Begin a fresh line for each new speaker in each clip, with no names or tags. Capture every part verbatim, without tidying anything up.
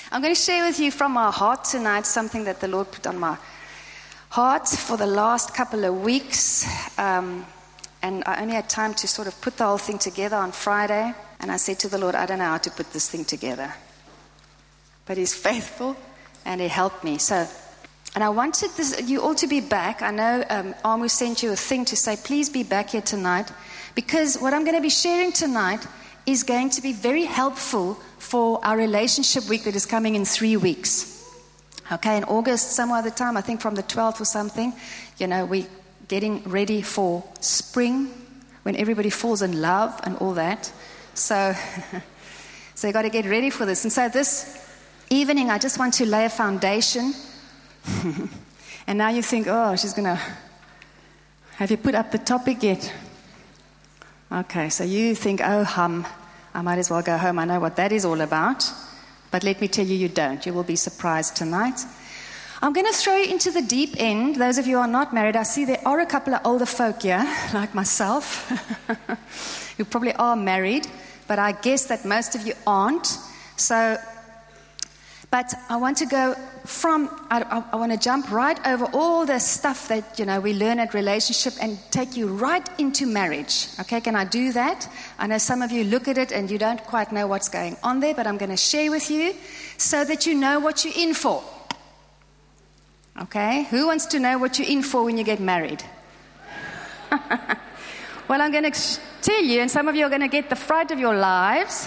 I'm going to share with you from my heart tonight something that the Lord put on my heart for the last couple of weeks. Um, and I only had time to sort of put the whole thing together on Friday. And I said to the Lord, I don't know how to put this thing together. But He's faithful and He helped me. So, and I wanted this, you all to be back. I know um, Amu sent you a thing to say, please be back here tonight. Because what I'm going to be sharing tonight is going to be very helpful for our relationship week that is coming in three weeks. Okay, in August, some other time, I think from the twelfth or something, you know, we're getting ready for spring, when everybody falls in love and all that. So, so you've got to get ready for this. And so this evening, I just want to lay a foundation. And now you think, oh, she's going to, have you put up the topic yet? Okay, so you think, oh, hum, I might as well go home. I know what that is all about. But let me tell you, you don't. You will be surprised tonight. I'm going to throw you into the deep end. Those of you who are not married, I see there are a couple of older folk here, like myself, who probably are married. But I guess that most of you aren't. So, but I want to go from, I, I, I want to jump right over all the stuff that, you know, we learn at relationship and take you right into marriage. Okay, can I do that? I know some of you look at it and you don't quite know what's going on there, but I'm going to share with you so that you know what you're in for. Okay, who wants to know what you're in for when you get married? Well, I'm going to tell you, and some of you are going to get the fright of your lives.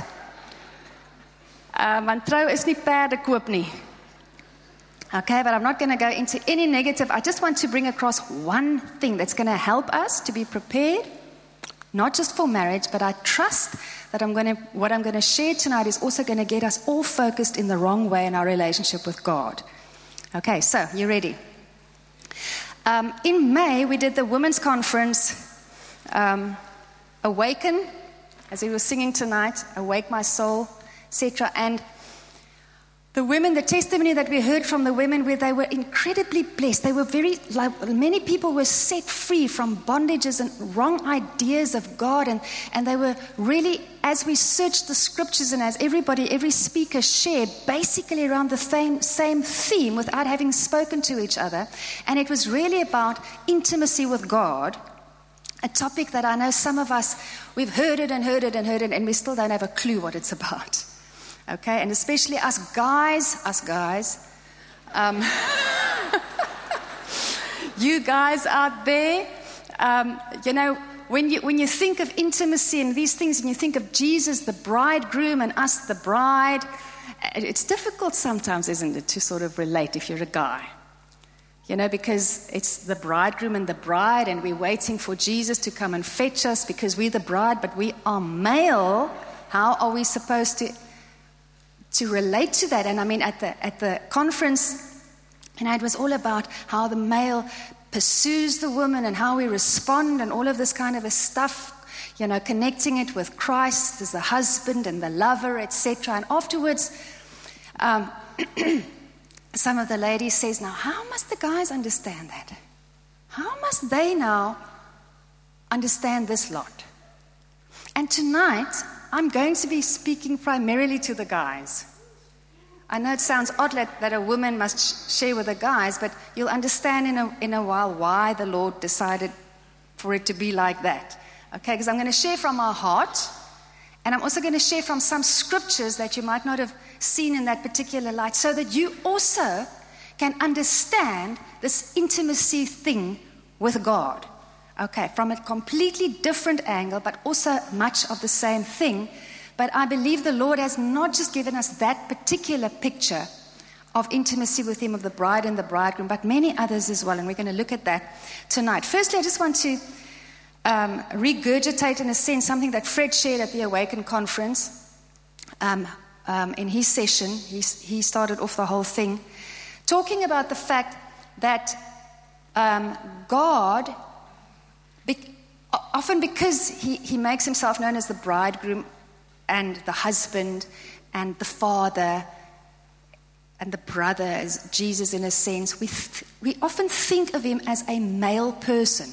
Uh, want trou is nie perde koop nie. Okay, but I'm not going to go into any negative. I just want to bring across one thing that's going to help us to be prepared, not just for marriage, but I trust that I'm going to, what I'm going to share tonight is also going to get us all focused in the wrong way in our relationship with God. Okay, so you ready? Um, in May, we did the women's conference, um, Awaken, as we were singing tonight, Awake My Soul, et cetera. And the women, the testimony that we heard from the women, where they were incredibly blessed. They were very, like, many people were set free from bondages and wrong ideas of God. And, and they were really, as we searched the scriptures and as everybody, every speaker shared, basically around the same, same theme without having spoken to each other. And it was really about intimacy with God, a topic that I know some of us, we've heard it and heard it and heard it, and we still don't have a clue what it's about. Okay, and especially us guys, us guys, um, you guys out there, um, you know, when you when you think of intimacy and these things, and you think of Jesus, the bridegroom, and us, the bride, it's difficult sometimes, isn't it, to sort of relate if you're a guy, you know, because it's the bridegroom and the bride, and we're waiting for Jesus to come and fetch us because we're the bride, but we are male. How are we supposed to? to relate to that? And I mean, at the at the conference, you know, it was all about how the male pursues the woman and how we respond and all of this kind of a stuff, you know, connecting it with Christ as the husband and the lover, et cetera. And afterwards, um, some of the ladies says, now, how must the guys understand that? How must they now understand this lot? And tonight, I'm going to be speaking primarily to the guys. I know it sounds odd that, that a woman must sh- share with the guys, but you'll understand in a, in a while why the Lord decided for it to be like that. Okay, because I'm going to share from our heart, and I'm also going to share from some scriptures that you might not have seen in that particular light, so that you also can understand this intimacy thing with God. Okay, from a completely different angle, but also much of the same thing. But I believe the Lord has not just given us that particular picture of intimacy with Him, of the bride and the bridegroom, but many others as well. And we're going to look at that tonight. Firstly, I just want to um, regurgitate, in a sense, something that Fred shared at the Awaken conference. Um, um, in his session, he, he started off the whole thing, talking about the fact that um, God... Be- often because he, he makes himself known as the bridegroom and the husband and the father and the brother, as Jesus in a sense, we, th- we often think of him as a male person.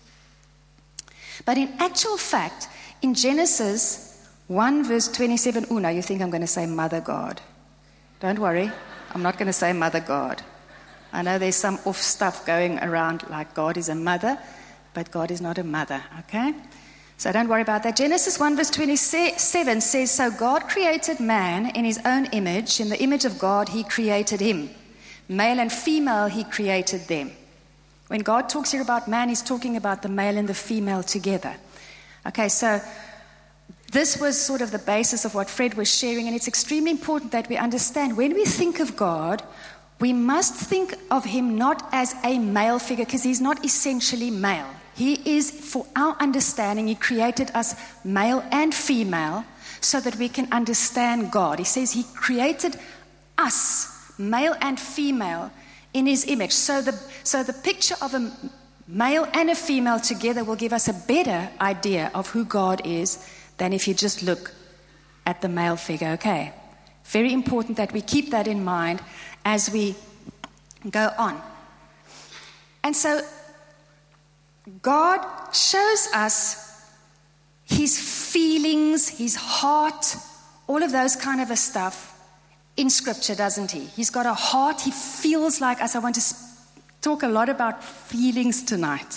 But in actual fact, in Genesis one verse twenty-seven, oh no, you think I'm going to say Mother God. Don't worry. I'm not going to say Mother God. I know there's some off stuff going around like God is a mother, but God is not a mother, okay? So don't worry about that. Genesis one verse twenty-seven says, so God created man in his own image. In the image of God, he created him. Male and female, he created them. When God talks here about man, he's talking about the male and the female together. Okay, so this was sort of the basis of what Fred was sharing, and it's extremely important that we understand when we think of God, we must think of him not as a male figure, because he's not essentially male. He is, for our understanding, he created us male and female so that we can understand God. He says he created us, male and female, in his image. So the, so the picture of a male and a female together will give us a better idea of who God is than if you just look at the male figure, okay? Very important that we keep that in mind as we go on. And so God shows us his feelings, his heart, all of those kind of a stuff in Scripture, doesn't he? He's got a heart. He feels like us. I want to sp- talk a lot about feelings tonight.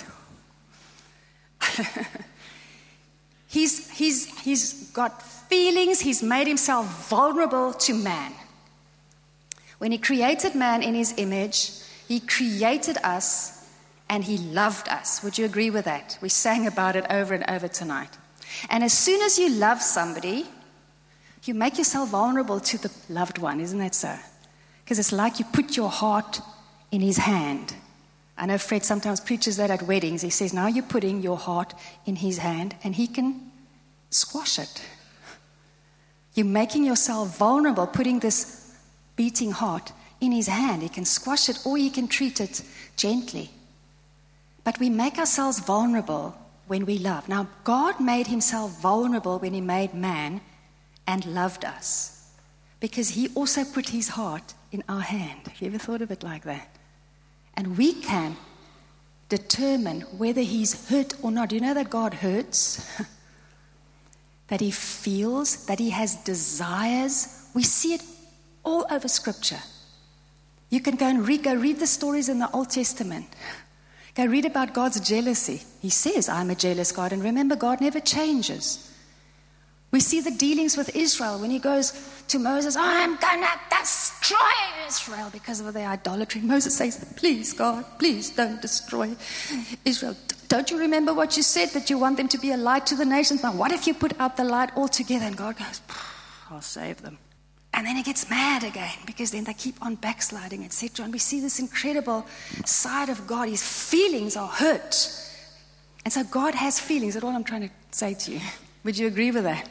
he's, he's, he's got feelings. He's made himself vulnerable to man. When he created man in his image, he created us and he loved us. Would you agree with that? We sang about it over and over tonight. And as soon as you love somebody, you make yourself vulnerable to the loved one, isn't that so? Because it's like you put your heart in his hand. I know Fred sometimes preaches that at weddings. He says, now you're putting your heart in his hand and he can squash it. You're making yourself vulnerable, putting this beating heart in his hand. He can squash it or he can treat it gently. But we make ourselves vulnerable when we love. Now, God made himself vulnerable when he made man and loved us, because he also put his heart in our hand. Have you ever thought of it like that? And we can determine whether he's hurt or not. Do you know that God hurts? That he feels, that he has desires. We see it all over Scripture. You can go and read, go read the stories in the Old Testament. Go read about God's jealousy. He says, I'm a jealous God. And remember, God never changes. We see the dealings with Israel when he goes to Moses, I'm going to destroy Israel because of their idolatry. Moses says, please, God, please don't destroy Israel. Don't you remember what you said, that you want them to be a light to the nations? Now, what if you put out the light altogether? And God goes, I'll save them. And then he gets mad again because then they keep on backsliding, et cetera. And we see this incredible side of God. His feelings are hurt. And so God has feelings. That's all I'm trying to say to you. Would you agree with that?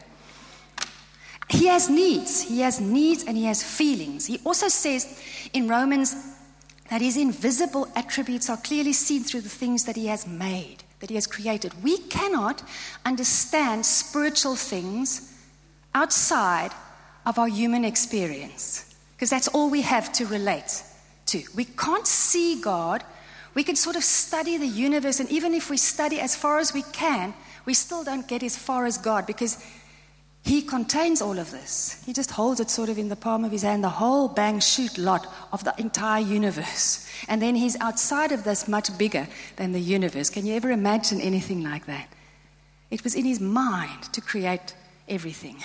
He has needs. He has needs and he has feelings. He also says in Romans that his invisible attributes are clearly seen through the things that he has made, that he has created. We cannot understand spiritual things outside of our human experience, because that's all we have to relate to. We can't see God. We can sort of study the universe, and even if we study as far as we can, we still don't get as far as God, because he contains all of this. He just holds it sort of in the palm of his hand, the whole bang shoot lot of the entire universe. And then he's outside of this, much bigger than the universe. Can you ever imagine anything like that? It was in his mind to create everything.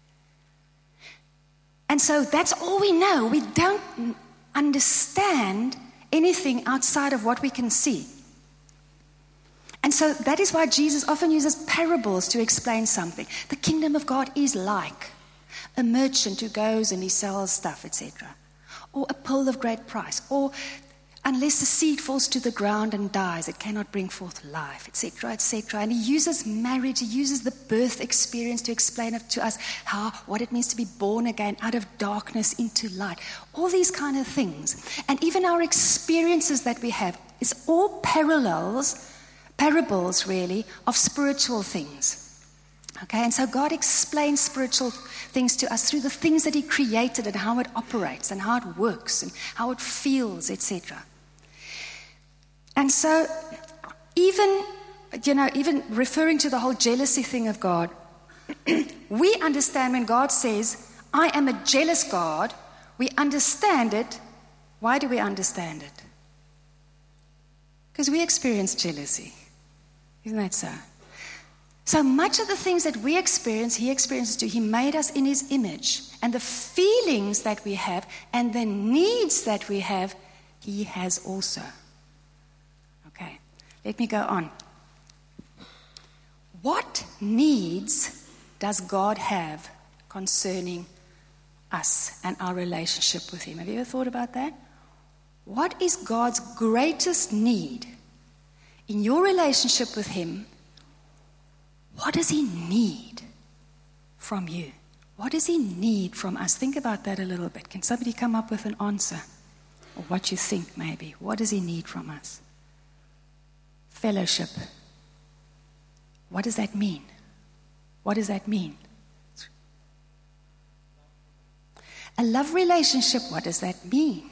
And so that's all we know. We don't understand anything outside of what we can see. And so that is why Jesus often uses parables to explain something. The kingdom of God is like a merchant who goes and he sells stuff, et cetera. Or a pearl of great price. Or unless the seed falls to the ground and dies, it cannot bring forth life, et cetera, et cetera. And he uses marriage, he uses the birth experience to explain it to us, how what it means to be born again out of darkness into light. All these kind of things. And even our experiences that we have, it's all parallels, parables really, of spiritual things. Okay, and so God explains spiritual things to us through the things that he created and how it operates and how it works and how it feels, et cetera. And so even, you know, even referring to the whole jealousy thing of God, we understand when God says, I am a jealous God, We understand it. Why do we understand it? Because we experience jealousy. Isn't that so? So much of the things that we experience, he experiences too. He made us in his image. And the feelings that we have and the needs that we have, he has also. Okay, let me go on. What needs does God have concerning us and our relationship with him? Have you ever thought about that? What is God's greatest need in your relationship with him? What does he need from you? What does he need from us? Think about that a little bit. Can somebody come up with an answer? Or what you think maybe. What does he need from us? Fellowship. What does that mean? What does that mean? A love relationship, what does that mean?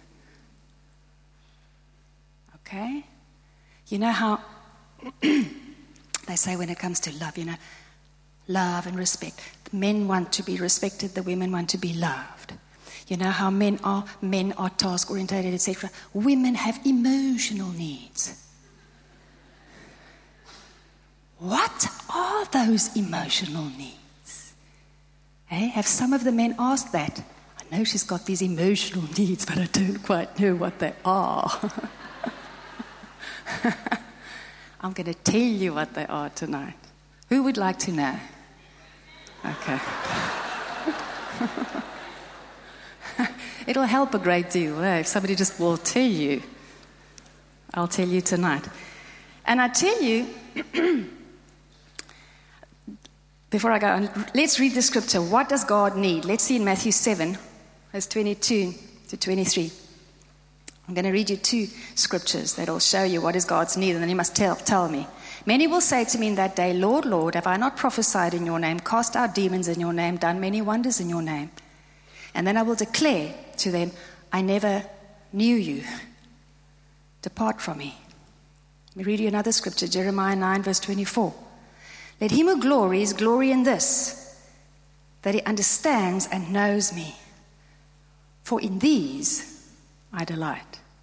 Okay? You know how they say when it comes to love, you know, love and respect. The men want to be respected, the women want to be loved. You know how men are men are task-oriented, et cetera. Women have emotional needs. What are those emotional needs? Hey, have some of the men asked that? I know she's got these emotional needs, but I don't quite know what they are. I'm going to tell you what they are tonight. Who would like to know? Okay. It'll help a great deal eh? If somebody just will tell you. I'll tell you tonight. And I tell you, before I go on, let's read the scripture. What does God need? Let's see in Matthew seven, verse twenty-two to twenty-three. I'm going to read you two scriptures that will show you what is God's need, and then you must tell, tell me. Many will say to me in that day, Lord, Lord, have I not prophesied in your name, cast out demons in your name, done many wonders in your name? And then I will declare to them, I never knew you. Depart from me. Let me read you another scripture, Jeremiah nine, verse twenty-four. Let him who glories glory in this, that he understands and knows me. For in these I delight.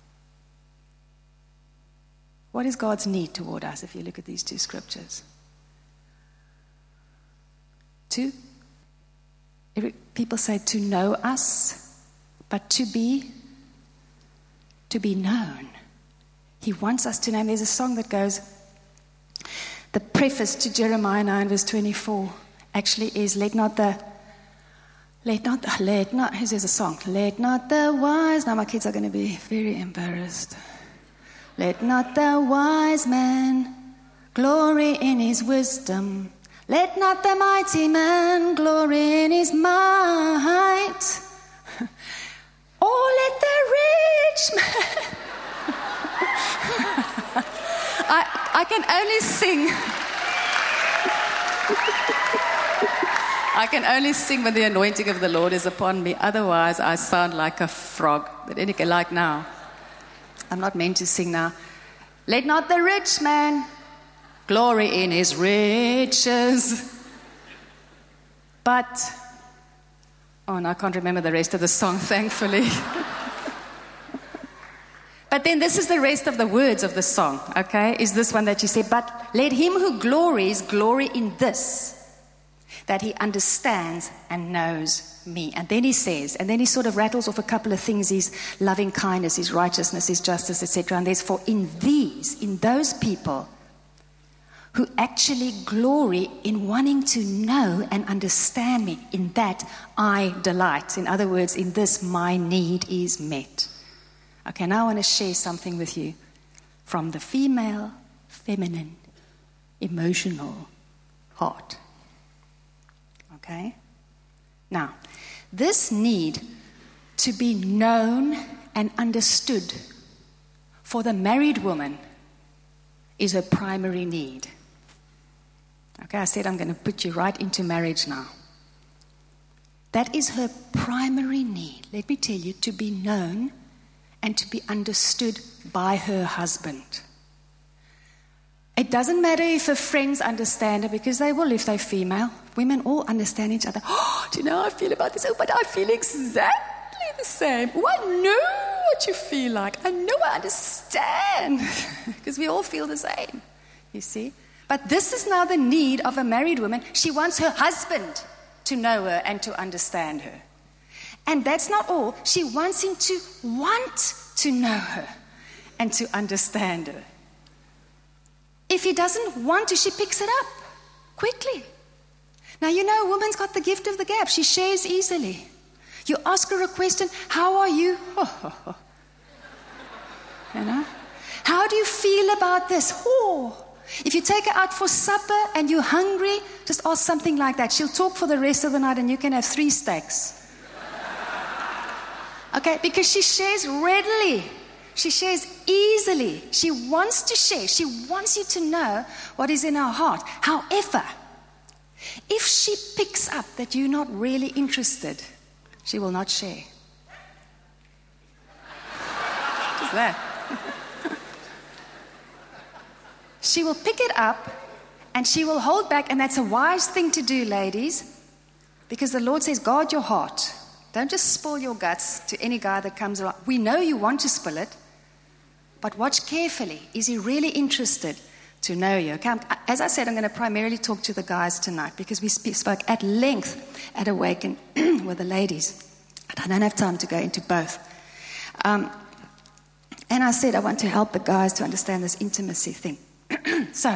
What is God's need toward us if you look at these two scriptures? Two. Every, people say to know us, but to be, to be known. He wants us to know. There's a song that goes, the preface to Jeremiah nine verse twenty-four actually is, let not the, let not, the, let not, here's a song, let not the wise, now my kids are going to be very embarrassed. Let not the wise man glory in his wisdom. Let not the mighty man glory in his might. Or let the rich man... I, I can only sing... I can only sing when the anointing of the Lord is upon me. Otherwise, I sound like a frog. But anyway, like now. I'm not meant to sing now. Let not the rich man glory in his riches. But, oh, and I can't remember the rest of the song, thankfully. But then this is the rest of the words of the song, okay? Is this one that you say, but let him who glories glory in this, that he understands and knows me. And then he says, and then he sort of rattles off a couple of things, his loving kindness, his righteousness, his justice, et cetera. And there's for in these, in those people who actually glory in wanting to know and understand me, in that I delight. In other words, in this my need is met. Okay, now I want to share something with you from the female, feminine, emotional heart. Okay? Now, this need to be known and understood for the married woman is her primary need. Okay, I said I'm going to put you right into marriage now. That is her primary need. Let me tell you, to be known and to be understood by her husband. It doesn't matter if her friends understand her, because they will if they're female. Women all understand each other. Oh, do you know how I feel about this? Oh, but I feel exactly the same. Oh, I know what you feel like. I know, I understand. Because we all feel the same, you see. But this is now the need of a married woman. She wants her husband to know her and to understand her. And that's not all. She wants him to want to know her and to understand her. If he doesn't want to, she picks it up quickly. Now, you know, a woman's got the gift of the gab. She shares easily. You ask her a question, how are you? Oh, oh, oh. You know? How do you feel about this? Oh. If you take her out for supper and you're hungry, just ask something like that. She'll talk for the rest of the night and you can have three steaks. Okay, because she shares readily. She shares easily. She wants to share. She wants you to know what is in her heart. However, if she picks up that you're not really interested, she will not share. Just that. She will pick it up and she will hold back, and that's a wise thing to do, ladies, because the Lord says, guard your heart. Don't just spill your guts to any guy that comes around. We know you want to spill it, but watch carefully. Is he really interested to know you? Okay, as I said, I'm going to primarily talk to the guys tonight because we spoke at length at Awaken with the ladies. And I don't have time to go into both. Um, and I said I want to help the guys to understand this intimacy thing. So,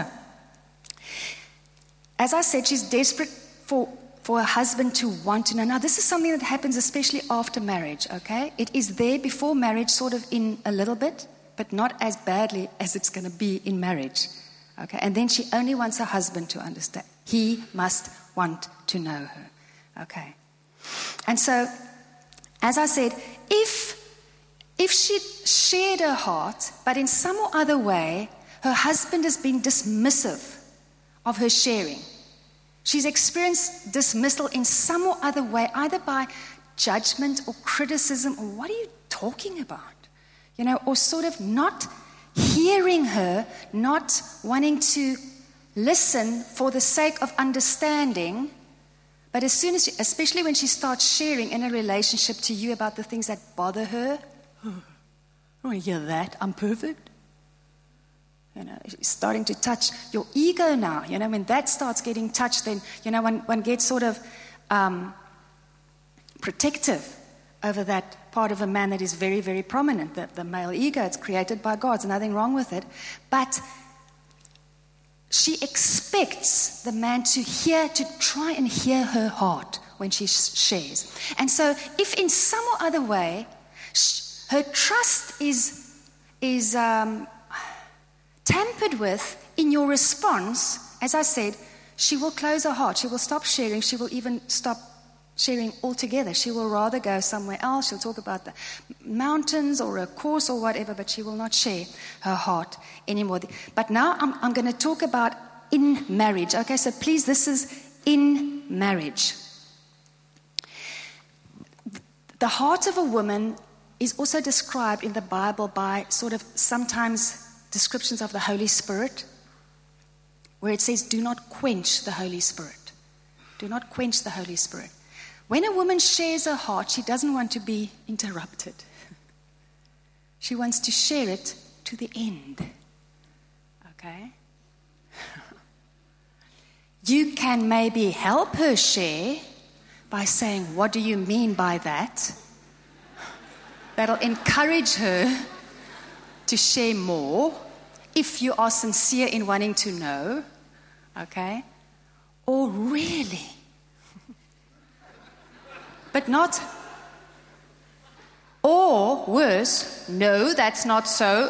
as I said, she's desperate for for a husband to want to know. Now, this is something that happens especially after marriage, okay? It is there before marriage, sort of in a little bit, but not as badly as it's going to be in marriage, okay? And then she only wants her husband to understand. He must want to know her, okay? And so, as I said, if, if she shared her heart, but in some or other way, her husband has been dismissive of her sharing, she's experienced dismissal in some or other way, either by judgment or criticism, or what are you talking about? You know, or sort of not hearing her, not wanting to listen for the sake of understanding. But as soon as, she, especially when she starts sharing in a relationship to you about the things that bother her, oh, I want to hear that, I'm perfect. You know, it's starting to touch your ego now. You know, when that starts getting touched, then, you know, one, one gets sort of um, protective over that part of a man that is very, very prominent, the, the male ego. It's created by God. There's nothing wrong with it. But she expects the man to hear, to try and hear her heart when she shares. And so if in some or other way, her trust is, is um, tampered with in your response, as I said, she will close her heart. She will stop sharing. She will even stop sharing altogether. She will rather go somewhere else. She'll talk about the mountains or a course or whatever, but she will not share her heart anymore. But now I'm, I'm going to talk about in marriage. Okay, so please, this is in marriage. The heart of a woman is also described in the Bible by sort of sometimes descriptions of the Holy Spirit, where it says, do not quench the Holy Spirit. Do not quench the Holy Spirit. When a woman shares her heart, she doesn't want to be interrupted. She wants to share it to the end. Okay? You can maybe help her share by saying, what do you mean by that? That'll encourage her to share more, if you are sincere in wanting to know, okay? Or really, but not, or worse, no, that's not so.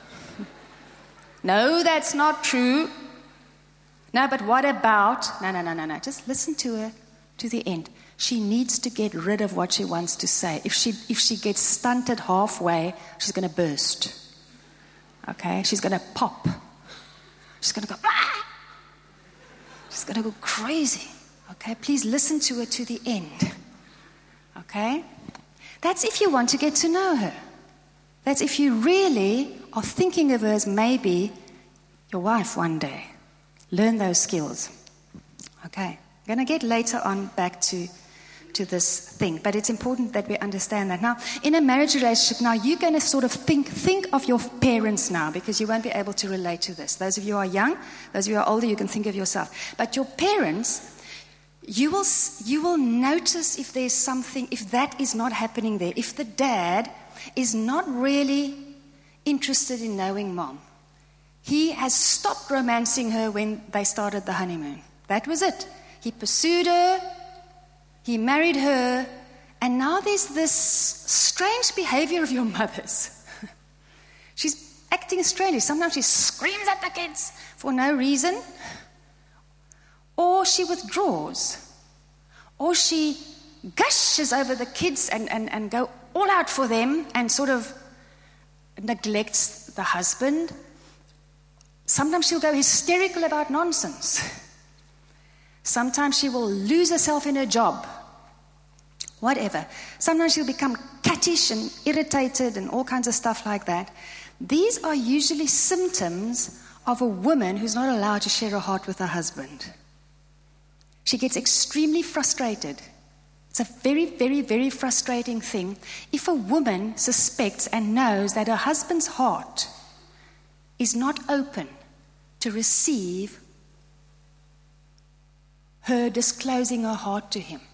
No, that's not true. No, but what about, no, no, no, no, no, just listen to her to the end. She needs to get rid of what she wants to say. If she, if she gets stunted halfway, she's going to burst. Okay, she's going to pop. She's going to go, ah! She's going to go crazy. Okay, please listen to her to the end. Okay, that's if you want to get to know her. That's if you really are thinking of her as maybe your wife one day. Learn those skills. Okay, I'm going to get later on back to, to this thing, but it's important that we understand that. Now, in a marriage relationship, now you're going to sort of think think of your parents now, because you won't be able to relate to this. Those of you who are young, those of you who are older, you can think of yourself. But your parents, you will you will notice if there's something, if that is not happening there, if the dad is not really interested in knowing mom. He has stopped romancing her when they started the honeymoon. That was it. He pursued her, he married her, and now there's this strange behavior of your mother's. She's acting strangely. Sometimes she screams at the kids for no reason, or she withdraws, or she gushes over the kids and, and, and go all out for them and sort of neglects the husband. Sometimes she'll go hysterical about nonsense. Sometimes she will lose herself in her job. Whatever. Sometimes she'll become cattish and irritated and all kinds of stuff like that. These are usually symptoms of a woman who's not allowed to share her heart with her husband. She gets extremely frustrated. It's a very, very, very frustrating thing if a woman suspects and knows that her husband's heart is not open to receive her disclosing her heart to him.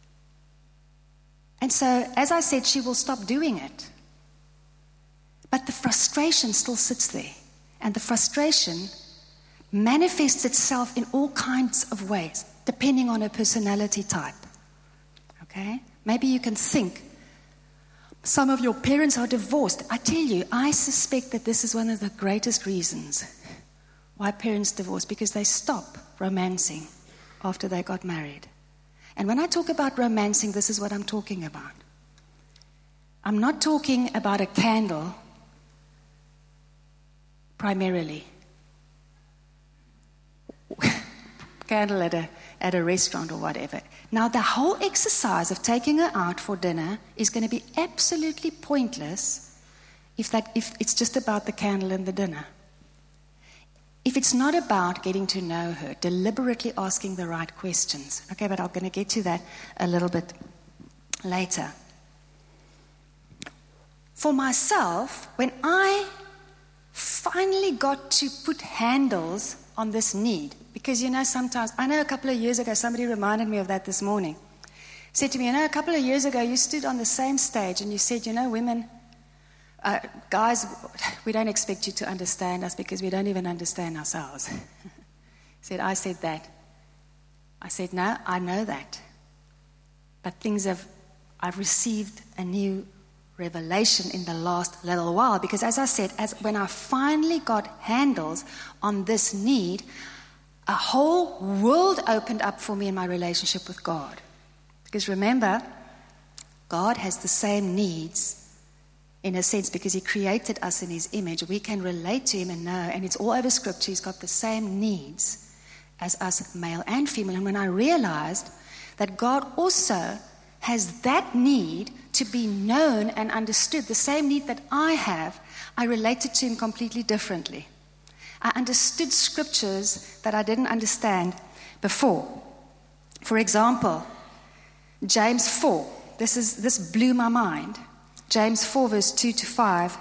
And so, as I said, she will stop doing it. But the frustration still sits there. And the frustration manifests itself in all kinds of ways, depending on her personality type. Okay? Maybe you can think, some of your parents are divorced. I tell you, I suspect that this is one of the greatest reasons why parents divorce, because they stop romancing after they got married. And when I talk about romancing, this is what I'm talking about. I'm not talking about a candle primarily. Candle at a, at a restaurant or whatever. Now, the whole exercise of taking her out for dinner is going to be absolutely pointless if that if it's just about the candle and the dinner. If it's not about getting to know her, deliberately asking the right questions. Okay, but I'm going to get to that a little bit later. For myself, when I finally got to put handles on this need, because, you know, sometimes, I know a couple of years ago, somebody reminded me of that this morning. Said to me, you know, a couple of years ago, you stood on the same stage and you said, you know, women, uh, guys, we don't expect you to understand us because we don't even understand ourselves. Said, I said that. I said, no, I know that. But things have, I've received a new revelation in the last little while, because as I said, as when I finally got handles on this need, a whole world opened up for me in my relationship with God. Because remember, God has the same needs in a sense, because he created us in his image. We can relate to him and know, and it's all over Scripture, he's got the same needs as us, male and female. And when I realized that God also has that need to be known and understood, the same need that I have, I related to him completely differently. I understood scriptures that I didn't understand before. For example, James four. This is this blew my mind. James four, verse two to five.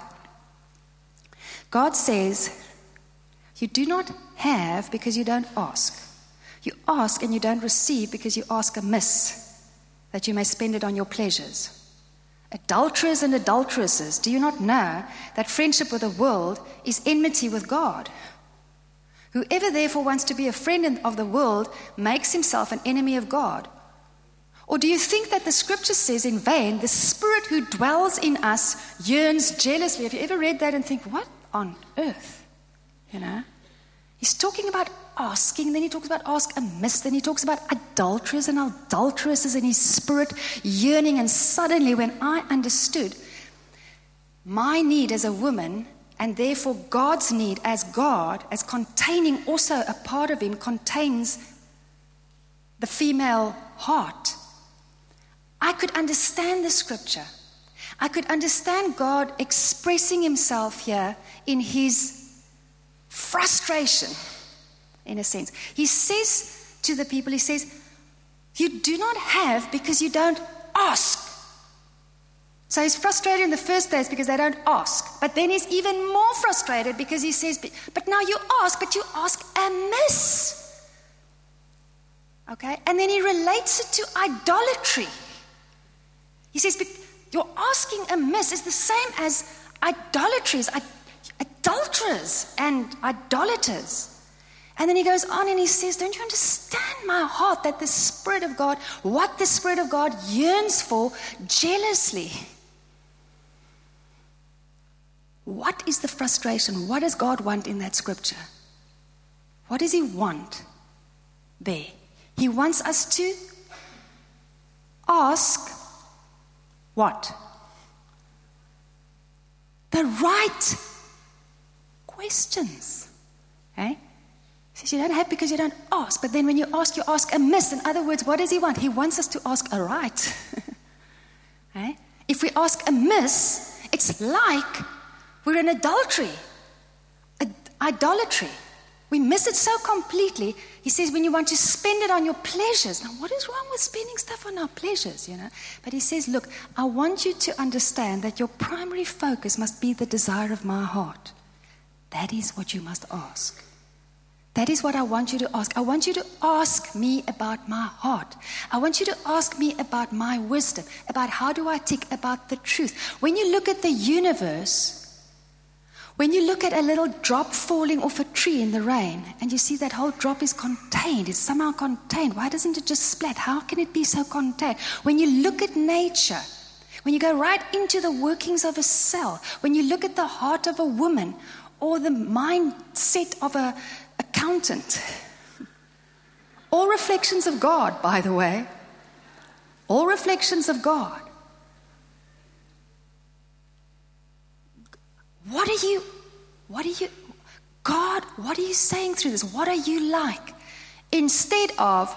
God says, you do not have because you don't ask. You ask and you don't receive because you ask amiss, that you may spend it on your pleasures. Adulterers and adulteresses, do you not know that friendship with the world is enmity with God? Whoever therefore wants to be a friend of the world makes himself an enemy of God. Or do you think that the scripture says in vain, the Spirit who dwells in us yearns jealously? Have you ever read that and think, what on earth? You know? He's talking about asking, then he talks about ask amiss, then he talks about adulterers and adulteresses and his spirit yearning. And suddenly when I understood my need as a woman, and therefore God's need as God, as containing also a part of him, contains the female heart, I could understand the scripture. I could understand God expressing himself here in his frustration, in a sense. He says to the people, he says, You do not have because you don't ask. So he's frustrated in the first place because they don't ask. But then he's even more frustrated because he says, but, but now you ask, but you ask amiss. Okay? And then he relates it to idolatry. He says, but your asking amiss is the same as idolatries, adulterers and idolaters. And then he goes on and he says, don't you understand my heart that the Spirit of God, what the Spirit of God yearns for jealously? What is the frustration? What does God want in that scripture? What does he want there? He wants us to ask what? The right questions. Okay? He says you don't have because you don't ask. But then when you ask, you ask amiss. In other words, what does he want? He wants us to ask aright. Okay? If we ask amiss, it's like we're in adultery, Ad- idolatry. We miss it so completely. He says when you want to spend it on your pleasures. Now, what is wrong with spending stuff on our pleasures, you know? But he says, look, I want you to understand that your primary focus must be the desire of my heart. That is what you must ask. That is what I want you to ask. I want you to ask me about my heart. I want you to ask me about my wisdom, about how do I tick, about the truth. When you look at the universe, when you look at a little drop falling off a tree in the rain, and you see that whole drop is contained, it's somehow contained. Why doesn't it just splat? How can it be so contained? When you look at nature, when you go right into the workings of a cell, when you look at the heart of a woman, or the mindset of an accountant, all reflections of God, by the way, all reflections of God. What are you, what are you, God, what are you saying through this? What are you like? Instead of,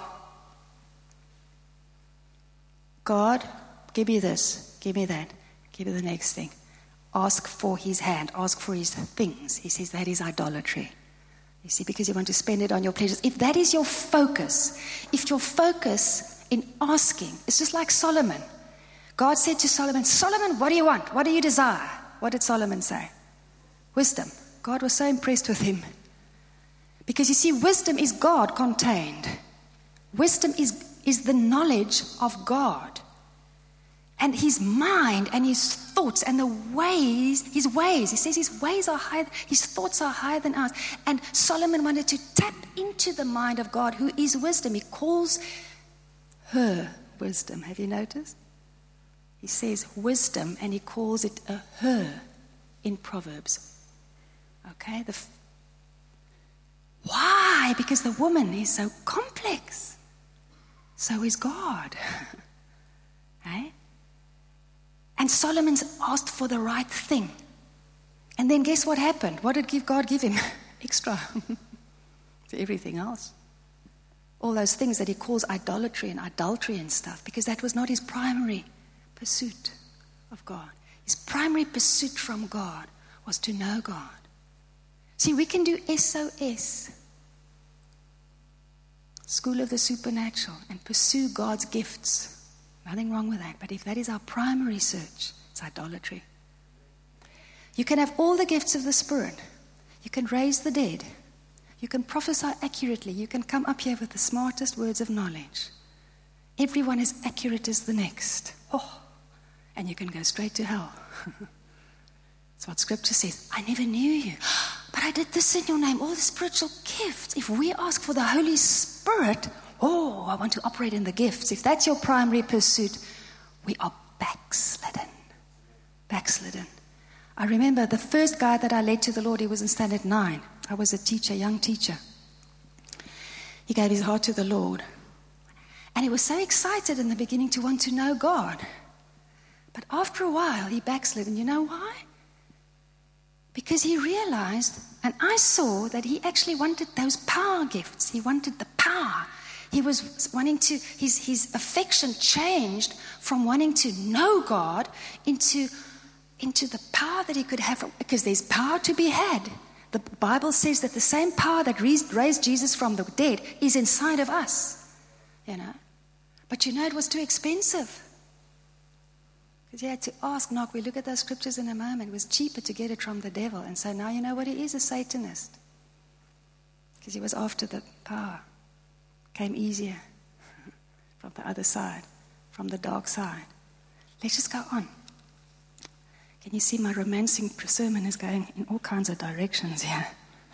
God, give me this, give me that, give me the next thing. Ask for his hand, ask for his things. He says that is idolatry. You see, because you want to spend it on your pleasures. If that is your focus, if your focus in asking, it's just like Solomon. God said to Solomon, Solomon, what do you want? What do you desire? What did Solomon say? Wisdom. God was so impressed with him. Because you see, wisdom is God contained. Wisdom is, is the knowledge of God. And his mind and his thoughts and the ways, his ways, he says his ways are higher, his thoughts are higher than ours. And Solomon wanted to tap into the mind of God, who is wisdom. He calls her wisdom. Have you noticed? He says wisdom and he calls it a her in Proverbs. Okay? The f- Why? Because the woman is so complex. So is God. Okay? And Solomon's asked for the right thing. And then guess what happened? What did God give him? Extra. For everything else. All those things that he calls idolatry and adultery and stuff. Because that was not his primary pursuit of God. His primary pursuit from God was to know God. See, we can do S O S, School of the Supernatural, and pursue God's gifts. Nothing wrong with that. But if that is our primary search, it's idolatry. You can have all the gifts of the Spirit. You can raise the dead. You can prophesy accurately. You can come up here with the smartest words of knowledge. Everyone is accurate as the next. Oh, and you can go straight to hell. That's what Scripture says. I never knew you. But I did this in your name. All the spiritual gifts. If we ask for the Holy Spirit, oh, I want to operate in the gifts. If that's your primary pursuit, we are backslidden. Backslidden. I remember the first guy that I led to the Lord, he was in standard nine. I was a teacher, young teacher. He gave his heart to the Lord. And he was so excited in the beginning to want to know God. But after a while, he backslid. And you know why? Because he realized, and I saw that he actually wanted those power gifts. He wanted the power. He was wanting to, his, his affection changed from wanting to know God into, into the power that he could have, because there's power to be had. The Bible says that the same power that raised Jesus from the dead is inside of us, you know. But you know, it was too expensive. Because you had to ask, knock, we look at those scriptures in a moment. It was cheaper to get it from the devil. And so now you know what he is, a Satanist. Because he was after the power. Came easier from the other side, from the dark side. Let's just go on. Can you see my romancing sermon is going in all kinds of directions here?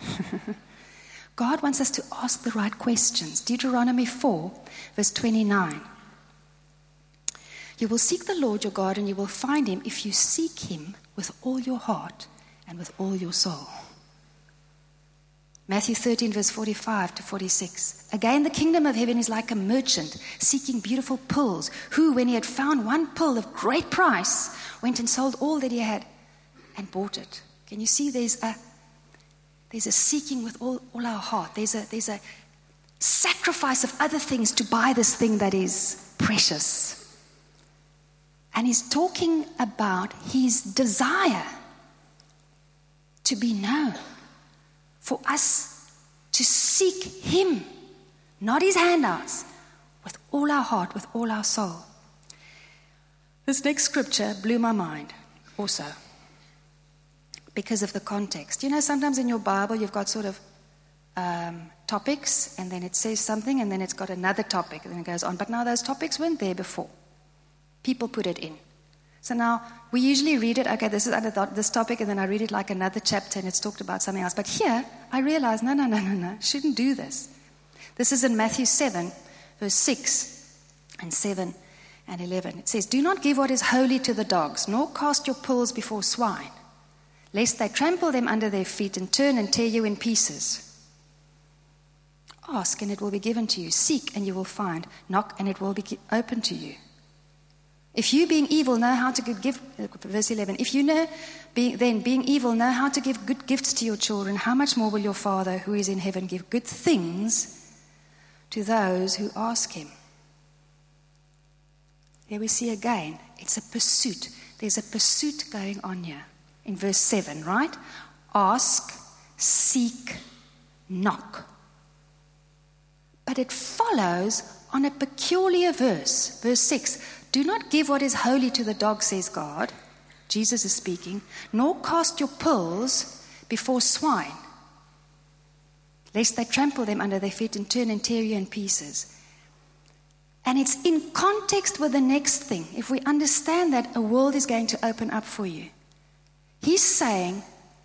God wants us to ask the right questions. Deuteronomy four, verse twenty-nine. You will seek the Lord your God, and you will find him if you seek him with all your heart and with all your soul. Matthew thirteen, verse forty-five to forty-six. Again, the kingdom of heaven is like a merchant seeking beautiful pearls, who, when he had found one pearl of great price, went and sold all that he had and bought it. Can you see there's a there's a seeking with all, all our heart. There's a there's a sacrifice of other things to buy this thing that is precious. And he's talking about his desire to be known, for us to seek him, not his handouts, with all our heart, with all our soul. This next scripture blew my mind also because of the context. You know, sometimes in your Bible you've got sort of um, topics, and then it says something, and then it's got another topic, and then it goes on. But now those topics weren't there before. People put it in. So now we usually read it, okay, this is under this topic, and then I read it like another chapter, and it's talked about something else. But here, I realize, no, no, no, no, no, shouldn't do this. This is in Matthew seven, verse six and seven and eleven. It says, do not give what is holy to the dogs, nor cast your pearls before swine, lest they trample them under their feet and turn and tear you in pieces. Ask, and it will be given to you. Seek, and you will find. Knock, and it will be opened to you. If you, being evil, know how to give, verse eleven, if you know, being, then being evil, know how to give good gifts to your children, how much more will your Father who is in heaven give good things to those who ask him? Here we see again, it's a pursuit. There's a pursuit going on here in verse seven, right? Ask, seek, knock. But it follows on a peculiar verse, verse six. Do not give what is holy to the dog, says God. Jesus is speaking. Nor cast your pearls before swine, lest they trample them under their feet and turn and tear you in pieces. And it's in context with the next thing. If we understand that a world is going to open up for you, he's saying,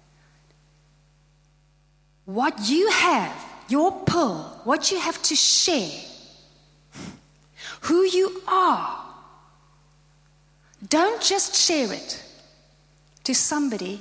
what you have, your pearl, what you have to share, who you are, don't just share it to somebody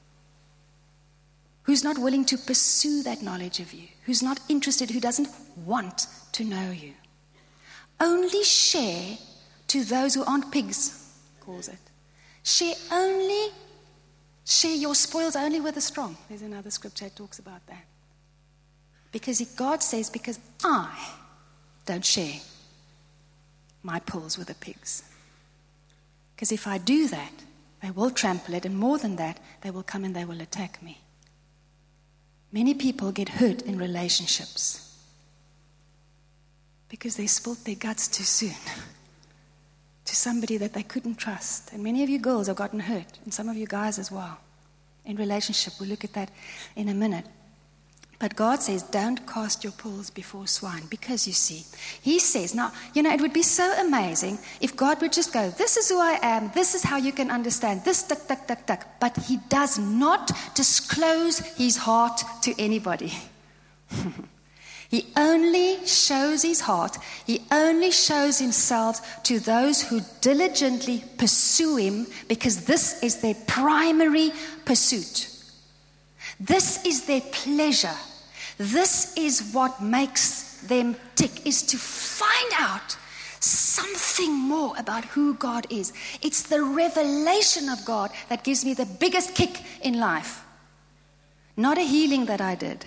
who's not willing to pursue that knowledge of you, who's not interested, who doesn't want to know you. Only share to those who aren't pigs, calls it. Share only, share your spoils only with the strong. There's another scripture that talks about that. Because God says, because I don't share my pearls with the pigs. Because if I do that, they will trample it, and more than that, they will come and they will attack me. Many people get hurt in relationships because they spilled their guts too soon to somebody that they couldn't trust. And many of you girls have gotten hurt, and some of you guys as well, in relationship. We'll look at that in a minute. But God says, don't cast your pearls before swine, because you see, he says, now, you know, it would be so amazing if God would just go, this is who I am, this is how you can understand, this, tuck, tuck, tuck, tuck. But he does not disclose his heart to anybody. He only shows his heart, he only shows himself to those who diligently pursue him, because this is their primary pursuit. This is their pleasure. This is what makes them tick, is to find out something more about who God is. It's the revelation of God that gives me the biggest kick in life. Not a healing that I did.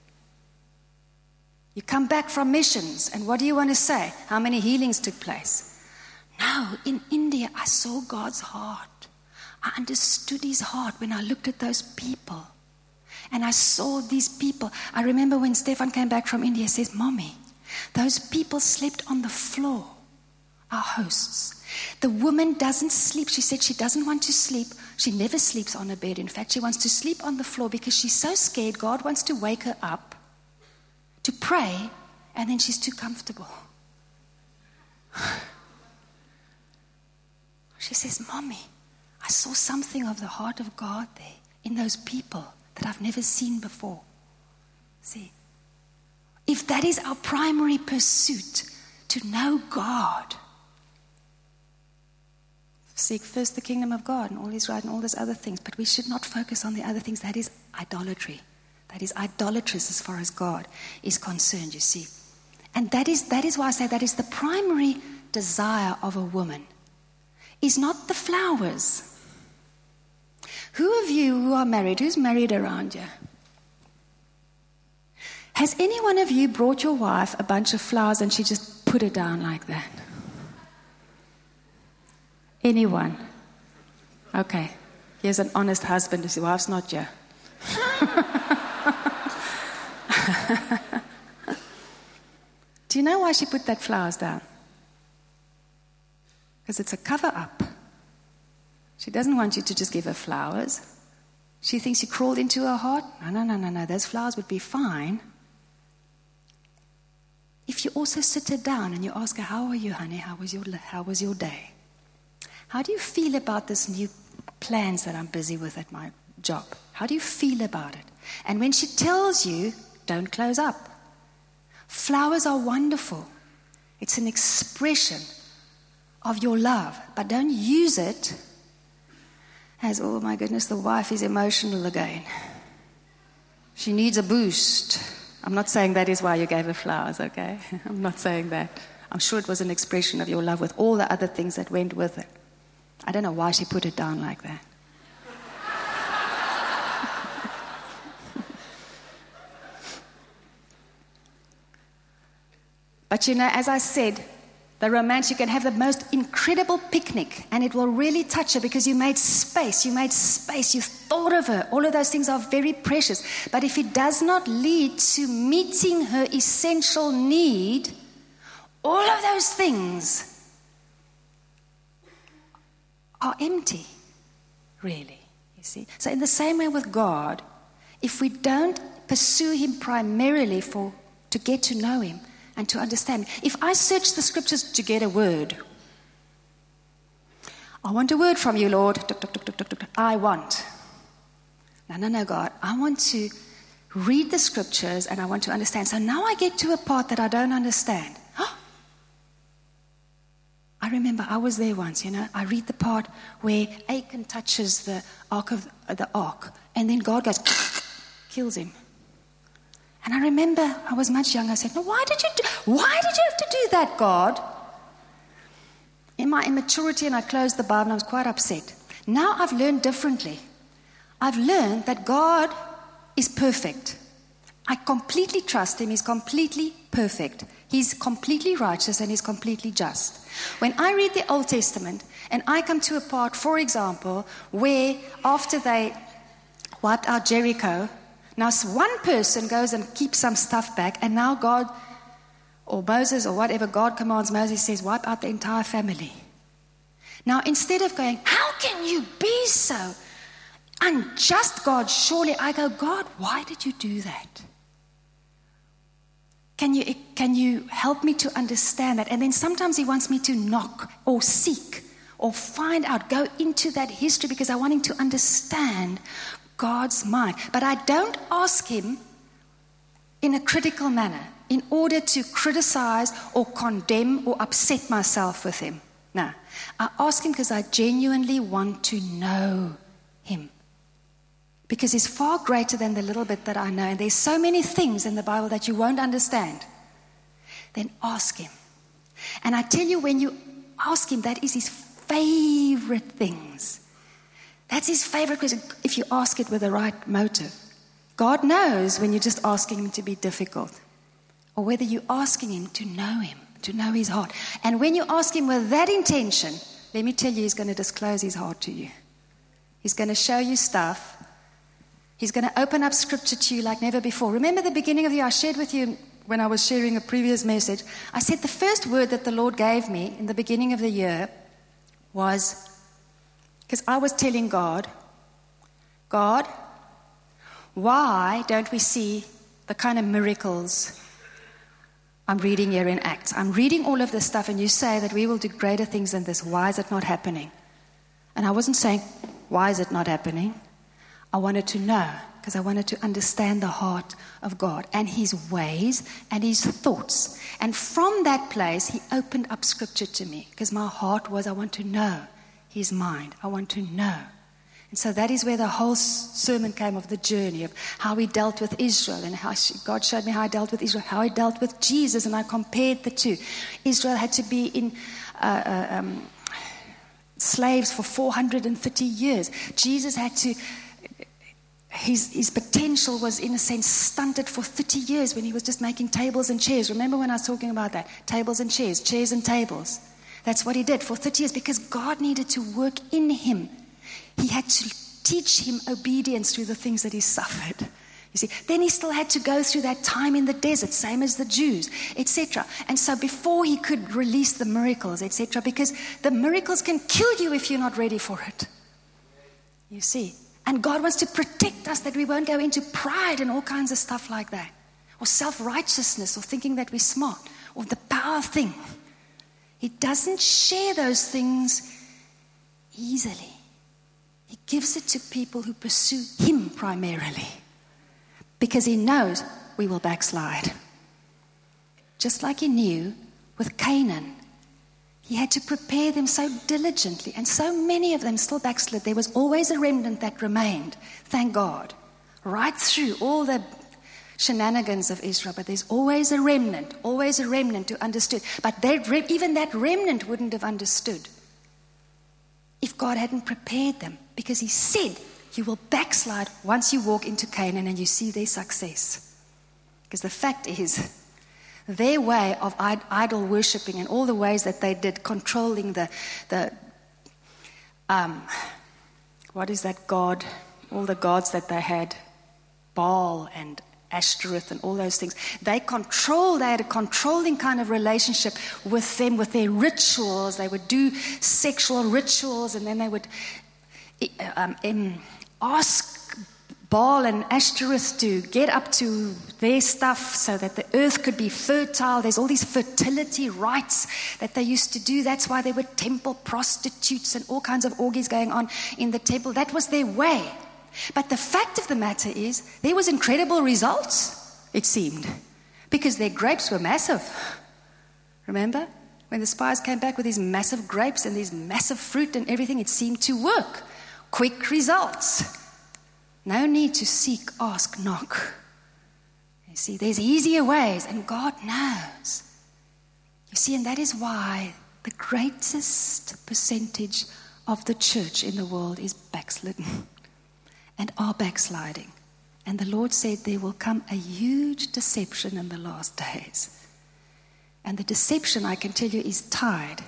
You come back from missions, and what do you want to say? How many healings took place? No, in India, I saw God's heart. I understood his heart when I looked at those people. And I saw these people. I remember when Stefan came back from India, he says, Mommy, those people slept on the floor. our hosts. The woman doesn't sleep. She said she doesn't want to sleep. She never sleeps on a bed. In fact, she wants to sleep on the floor because she's so scared. God wants to wake her up to pray, and then she's too comfortable. She says, Mommy, I saw something of the heart of God there in those people that I've never seen before. See, if that is our primary pursuit, to know God, seek first the kingdom of God and all is right and all those other things, but we should not focus on the other things. That is idolatry. That is idolatrous as far as God is concerned, you see. And that is that is why I say that is the primary desire of a woman, is not the flowers. Who of you who are married, who's married around you? Has any one of you brought your wife a bunch of flowers and she just put it down like that? Anyone? Okay. Here's an honest husband. His wife's not you. Do you know why she put that flowers down? Because it's a cover-up. She doesn't want you to just give her flowers. She thinks you crawled into her heart. No, no, no, no, no. Those flowers would be fine if you also sit her down and you ask her, how are you, honey? How was your, how was your day? How do you feel about this new plans that I'm busy with at my job? How do you feel about it? And when she tells you, don't close up. Flowers are wonderful. It's an expression of your love, but don't use it as, oh my goodness, the wife is emotional again. She needs a boost. I'm not saying that is why you gave her flowers, okay? I'm not saying that. I'm sure it was an expression of your love with all the other things that went with it. I don't know why she put it down like that. But you know, as I said, the romance, you can have the most incredible picnic and it will really touch her because you made space, you made space, you thought of her. All of those things are very precious. But if it does not lead to meeting her essential need, all of those things are empty, really, you see. So in the same way with God, if we don't pursue Him primarily for to get to know Him, and to understand. If I search the scriptures to get a word, I want a word from you, Lord. I want. No, no, no, God. I want to read the scriptures and I want to understand. So now I get to a part that I don't understand. I remember I was there once, you know. I read the part where Achan touches the ark of uh, the ark, and then God goes, kills him. And I remember I was much younger. I said, no, why did you do, why did you have to do that, God? In my immaturity, and I closed the Bible, and I was quite upset. Now I've learned differently. I've learned that God is perfect. I completely trust Him. He's completely perfect. He's completely righteous and He's completely just. When I read the Old Testament and I come to a part, for example, where after they wiped out Jericho, now one person goes and keeps some stuff back, and now God, or Moses, or whatever God commands Moses, says, wipe out the entire family. Now instead of going, how can you be so unjust, God? Surely I go, God, why did you do that? Can you, can you help me to understand that? And then sometimes He wants me to knock or seek or find out, go into that history, because I want Him to understand God's mind. But I don't ask Him in a critical manner in order to criticize or condemn or upset myself with Him. No. I ask Him because I genuinely want to know Him. Because He's far greater than the little bit that I know. And there's so many things in the Bible that you won't understand. Then ask Him. And I tell you, when you ask Him, that is His favorite things. That's His favorite question, if you ask it with the right motive. God knows when you're just asking Him to be difficult, or whether you're asking Him to know Him, to know His heart. And when you ask Him with that intention, let me tell you, He's going to disclose His heart to you. He's going to show you stuff. He's going to open up scripture to you like never before. Remember the beginning of the year, I shared with you when I was sharing a previous message, I said the first word that the Lord gave me in the beginning of the year was, because I was telling God, God, why don't we see the kind of miracles I'm reading here in Acts? I'm reading all of this stuff and you say that we will do greater things than this. Why is it not happening? And I wasn't saying, why is it not happening? I wanted to know, because I wanted to understand the heart of God and his ways and his thoughts. And from that place, he opened up scripture to me, because my heart was, I want to know his mind. I want to know. And so that is where the whole sermon came, of the journey of how he dealt with Israel, and how she, God showed me how I dealt with Israel, how I dealt with Jesus, and I compared the two. Israel had to be in uh, uh, um, slaves for four hundred thirty years. Jesus had to, his, his potential was in a sense stunted for thirty years when he was just making tables and chairs. Remember when I was talking about that? Tables and chairs, chairs and tables. That's what he did for thirty years, because God needed to work in him. He had to teach him obedience through the things that he suffered. You see, then he still had to go through that time in the desert, same as the Jews, et cetera. And so before he could release the miracles, et cetera, because the miracles can kill you if you're not ready for it. You see, and God wants to protect us that we won't go into pride and all kinds of stuff like that, or self-righteousness, or thinking that we're smart, or the power thing. He doesn't share those things easily. He gives it to people who pursue him primarily, because he knows we will backslide. Just like he knew with Canaan, he had to prepare them so diligently, and so many of them still backslid. There was always a remnant that remained, thank God, right through all the shenanigans of Israel. But there's always a remnant, always a remnant who understood. But they, even that remnant wouldn't have understood if God hadn't prepared them, because he said you will backslide once you walk into Canaan and you see their success. Because the fact is, their way of idol worshipping and all the ways that they did, controlling the, the um, what is that god, all the gods that they had, Baal and Ashtoreth and all those things. They controlled, they had a controlling kind of relationship with them, with their rituals. They would do sexual rituals, and then they would um, um, ask Baal and Ashtoreth to get up to their stuff so that the earth could be fertile. There's all these fertility rites that they used to do. That's why there were temple prostitutes and all kinds of orgies going on in the temple. That was their way. But the fact of the matter is, there was incredible results, it seemed, because their grapes were massive. Remember? When the spies came back with these massive grapes and these massive fruit and everything, it seemed to work. Quick results. No need to seek, ask, knock. You see, there's easier ways, and God knows. You see, and that is why the greatest percentage of the church in the world is backslidden. And are backsliding. And the Lord said there will come a huge deception in the last days. And the deception, I can tell you, is tied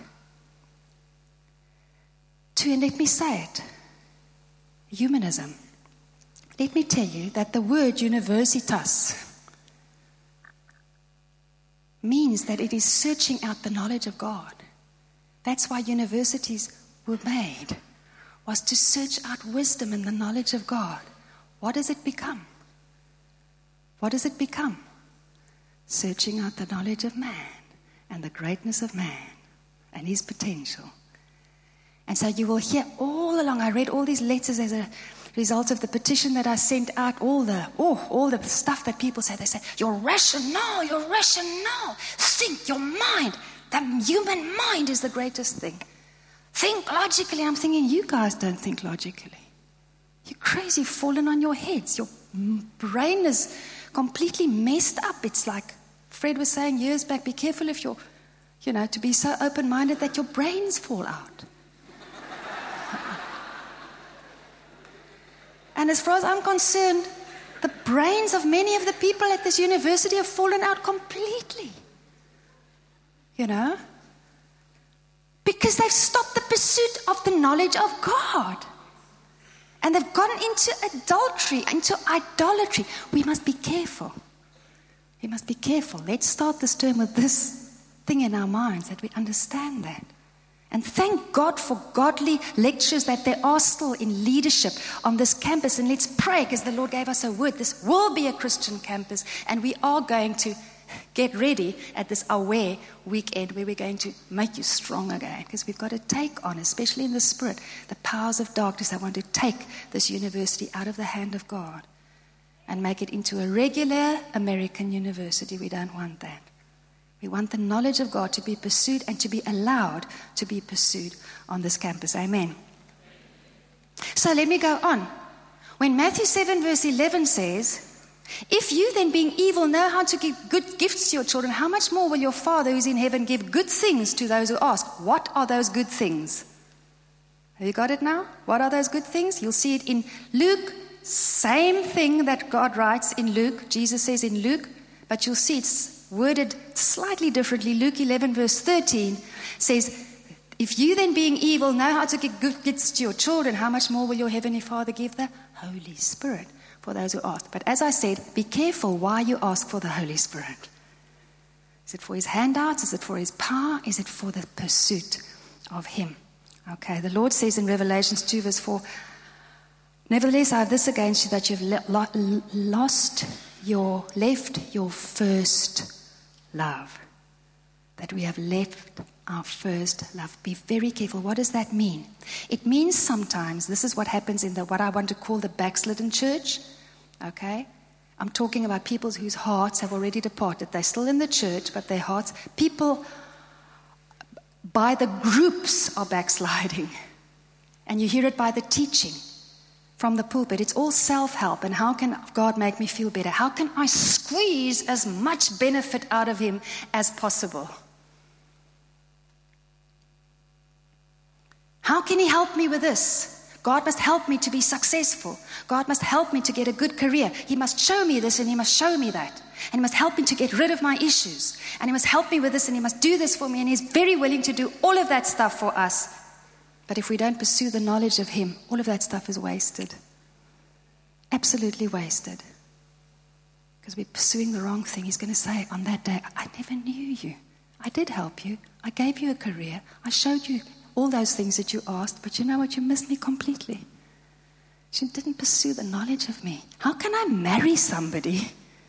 to, and let me say it, humanism. Let me tell you that the word universitas means that it is searching out the knowledge of God. That's why universities were made, was to search out wisdom and the knowledge of God. What does it become? What does it become? Searching out the knowledge of man and the greatness of man and his potential. And so you will hear all along, I read all these letters as a result of the petition that I sent out, all the, oh, all the stuff that people say. They say, your rationale, your rationale, think, your mind. The human mind is the greatest thing. Think logically. I'm thinking, you guys don't think logically. You're crazy, falling on your heads. Your brain is completely messed up. It's like Fred was saying years back, be careful if you're, you know, to be so open-minded that your brains fall out. And as far as I'm concerned, the brains of many of the people at this university have fallen out completely. You know? Because they've stopped the pursuit of the knowledge of God. And they've gone into adultery, into idolatry. We must be careful. We must be careful. Let's start this term with this thing in our minds, that we understand that. And thank God for godly lectures that there are still in leadership on this campus. And let's pray, because the Lord gave us a word. This will be a Christian campus, and we are going to get ready at this Aware weekend where we're going to make you strong again, because we've got to take on, especially in the spirit, the powers of darkness that want to take this university out of the hand of God and make it into a regular American university. We don't want that. We want the knowledge of God to be pursued and to be allowed to be pursued on this campus. Amen. So let me go on. When Matthew seven verse eleven says, if you then being evil know how to give good gifts to your children, how much more will your Father who's in heaven give good things to those who ask? What are those good things? Have you got it now? What are those good things? You'll see it in Luke. Same thing that God writes in Luke. Jesus says in Luke, but you'll see it's worded slightly differently. Luke eleven verse thirteen says, if you then being evil know how to give good gifts to your children, how much more will your heavenly Father give the Holy Spirit for those who ask? But as I said, be careful why you ask for the Holy Spirit. Is it for his handouts? Is it for his power? Is it for the pursuit of him? Okay, the Lord says in Revelations two verse four, nevertheless I have this against you, that you have lo- lo- lost your, left your first love. That we have left our first love. Be very careful. What does that mean? It means sometimes, this is what happens in the what I want to call the backslidden church. Okay? I'm talking about people whose hearts have already departed. They're still in the church, but their hearts, people by the groups are backsliding. And you hear it by the teaching from the pulpit. It's all self-help. And how can God make me feel better? How can I squeeze as much benefit out of him as possible? How can he help me with this? God must help me to be successful. God must help me to get a good career. He must show me this and he must show me that. And he must help me to get rid of my issues. And he must help me with this and he must do this for me. And he's very willing to do all of that stuff for us. But if we don't pursue the knowledge of him, all of that stuff is wasted. Absolutely wasted. Because we're pursuing the wrong thing. He's going to say on that day, I never knew you. I did help you. I gave you a career. I showed you all those things that you asked, but you know what? You missed me completely. You didn't pursue the knowledge of me. How can I marry somebody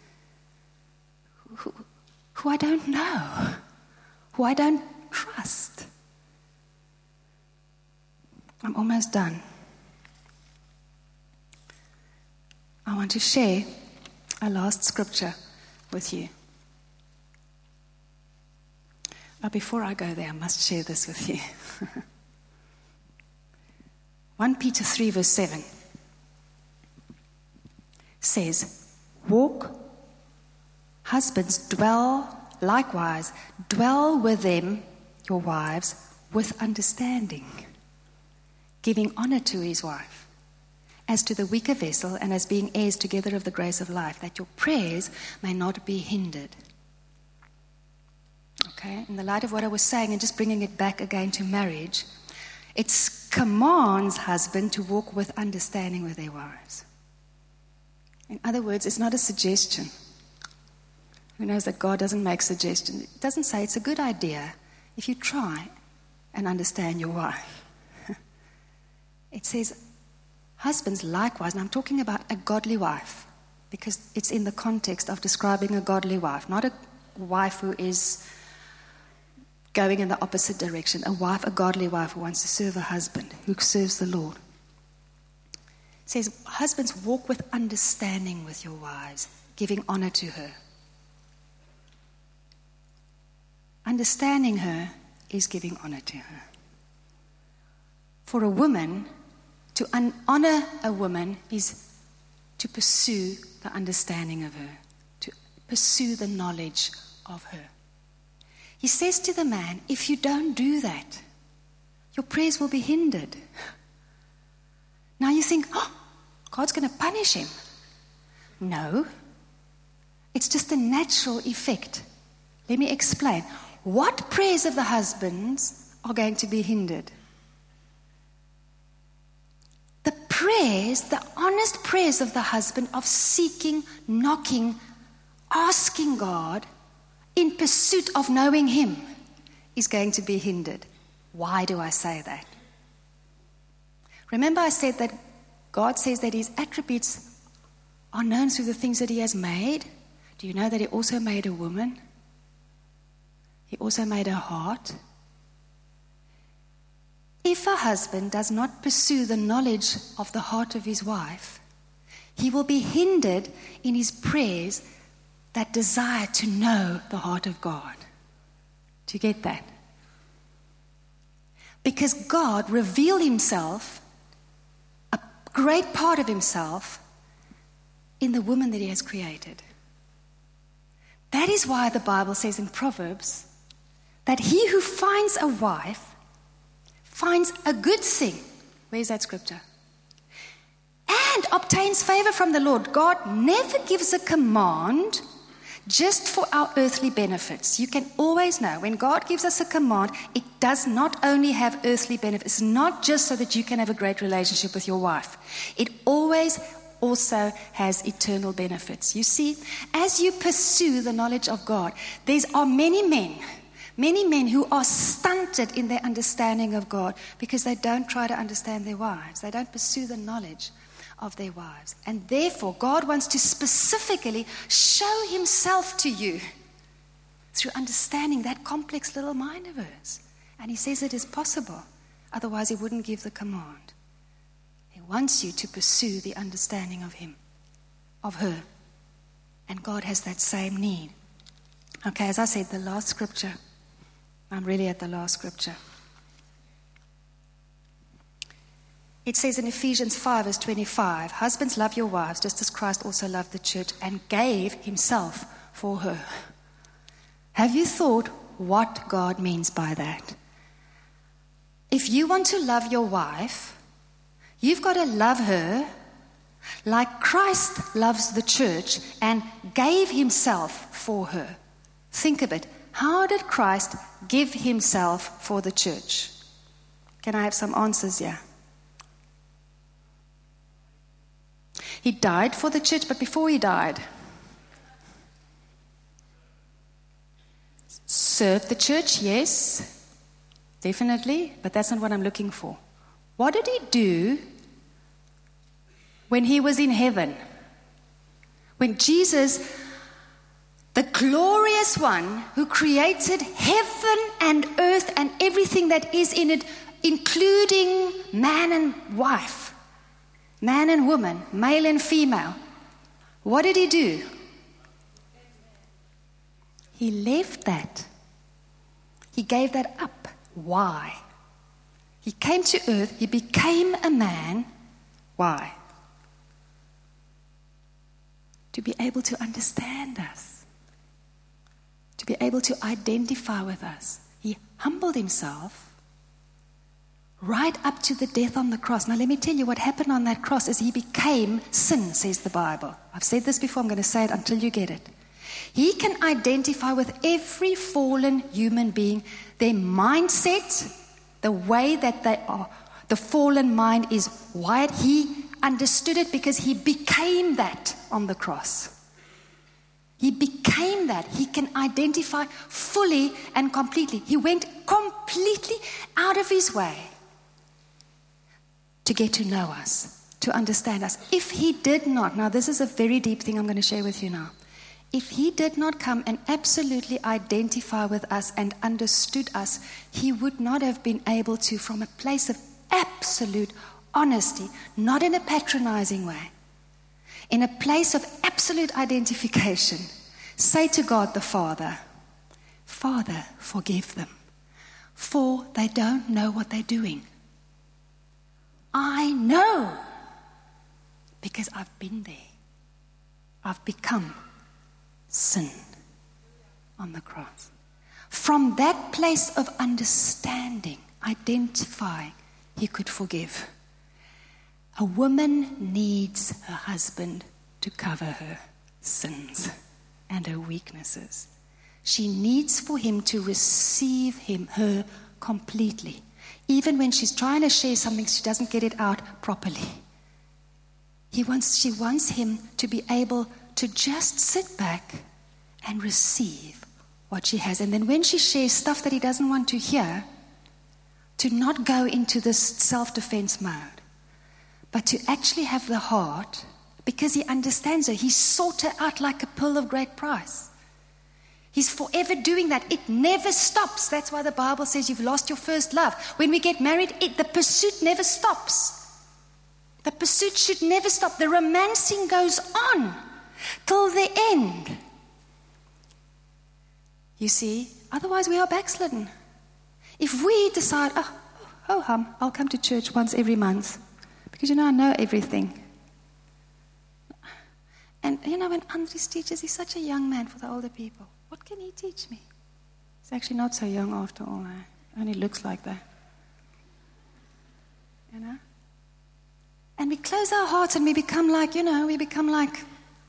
who, who I don't know, who I don't trust? I'm almost done. I want to share a last scripture with you. But before I go there, I must share this with you. First Peter three verse seven says, walk, husbands, dwell, likewise, dwell with them, your wives, with understanding, giving honor to his wife, as to the weaker vessel, and as being heirs together of the grace of life, that your prayers may not be hindered. Okay, in the light of what I was saying, and just bringing it back again to marriage, it commands husband to walk with understanding with their wives. In other words, it's not a suggestion. Who knows that God doesn't make suggestions? It doesn't say it's a good idea if you try and understand your wife. It says, husbands likewise, and I'm talking about a godly wife, because it's in the context of describing a godly wife, not a wife who is going in the opposite direction. A wife, a godly wife who wants to serve a husband, who serves the Lord. It says, husbands, walk with understanding with your wives, giving honor to her. Understanding her is giving honor to her. For a woman, to un- honor a woman is to pursue the understanding of her, to pursue the knowledge of her. He says to the man, if you don't do that, your prayers will be hindered. Now you think, oh, God's going to punish him. No. It's just a natural effect. Let me explain. What prayers of the husbands are going to be hindered? The prayers, the honest prayers of the husband of seeking, knocking, asking God in pursuit of knowing Him is going to be hindered. Why do I say that? Remember I said that God says that His attributes are known through the things that He has made. Do you know that He also made a woman? He also made her heart. If a husband does not pursue the knowledge of the heart of his wife, he will be hindered in his prayers that desire to know the heart of God. Do you get that? Because God revealed Himself, a great part of Himself, in the woman that He has created. That is why the Bible says in Proverbs that he who finds a wife finds a good thing. Where's that scripture? And obtains favor from the Lord. God never gives a command just for our earthly benefits. You can always know when God gives us a command, it does not only have earthly benefits. It's not just so that you can have a great relationship with your wife. It always also has eternal benefits. You see, as you pursue the knowledge of God, there are many men, many men who are stunted in their understanding of God because they don't try to understand their wives. They don't pursue the knowledge of their wives. And therefore, God wants to specifically show Himself to you through understanding that complex little mind of hers. And He says it is possible. Otherwise, He wouldn't give the command. He wants you to pursue the understanding of Him, of her. And God has that same need. Okay, as I said, the last scripture. I'm really at the last scripture. It says in Ephesians five, verse twenty-five, husbands, love your wives, just as Christ also loved the church and gave Himself for her. Have you thought what God means by that? If you want to love your wife, you've got to love her like Christ loves the church and gave Himself for her. Think of it. How did Christ give Himself for the church? Can I have some answers here? He died for the church, but before He died, served the church, yes, definitely, but that's not what I'm looking for. What did He do when He was in heaven? When Jesus, the glorious one who created heaven and earth and everything that is in it, including man and wife, man and woman, male and female, what did He do? He left that. He gave that up. Why? He came to earth. He became a man. Why? To be able to understand us. To be able to identify with us. He humbled Himself right up to the death on the cross. Now let me tell you what happened on that cross is He became sin, says the Bible. I've said this before, I'm going to say it until you get it. He can identify with every fallen human being, their mindset, the way that they are, the fallen mind is wired. He understood it because He became that on the cross. He became that. He can identify fully and completely. He went completely out of His way to get to know us, to understand us. If He did not, now this is a very deep thing I'm going to share with you now. If He did not come and absolutely identify with us and understood us, He would not have been able to, from a place of absolute honesty, not in a patronizing way, in a place of absolute identification, say to God the Father, Father, forgive them, for they don't know what they're doing. I know, because I've been there. I've become sin on the cross. From that place of understanding, identifying, He could forgive. A woman needs her husband to cover her sins and her weaknesses. She needs for him to receive him, her completely. Even when she's trying to share something, she doesn't get it out properly. He wants, she wants him to be able to just sit back and receive what she has. And then when she shares stuff that he doesn't want to hear, to not go into this self-defense mode, but to actually have the heart, because he understands her. He sought her out like a pearl of great price. He's forever doing that. It never stops. That's why the Bible says you've lost your first love. When we get married, it, the pursuit never stops. The pursuit should never stop. The romancing goes on till the end. You see, otherwise we are backslidden. If we decide, oh, oh hum, I'll come to church once every month, because, you know, I know everything. And, you know, when Andries teaches, he's such a young man for the older people. What can he teach me? He's actually not so young after all. Eh? Only looks like that. You know? And we close our hearts and we become like, you know, we become like,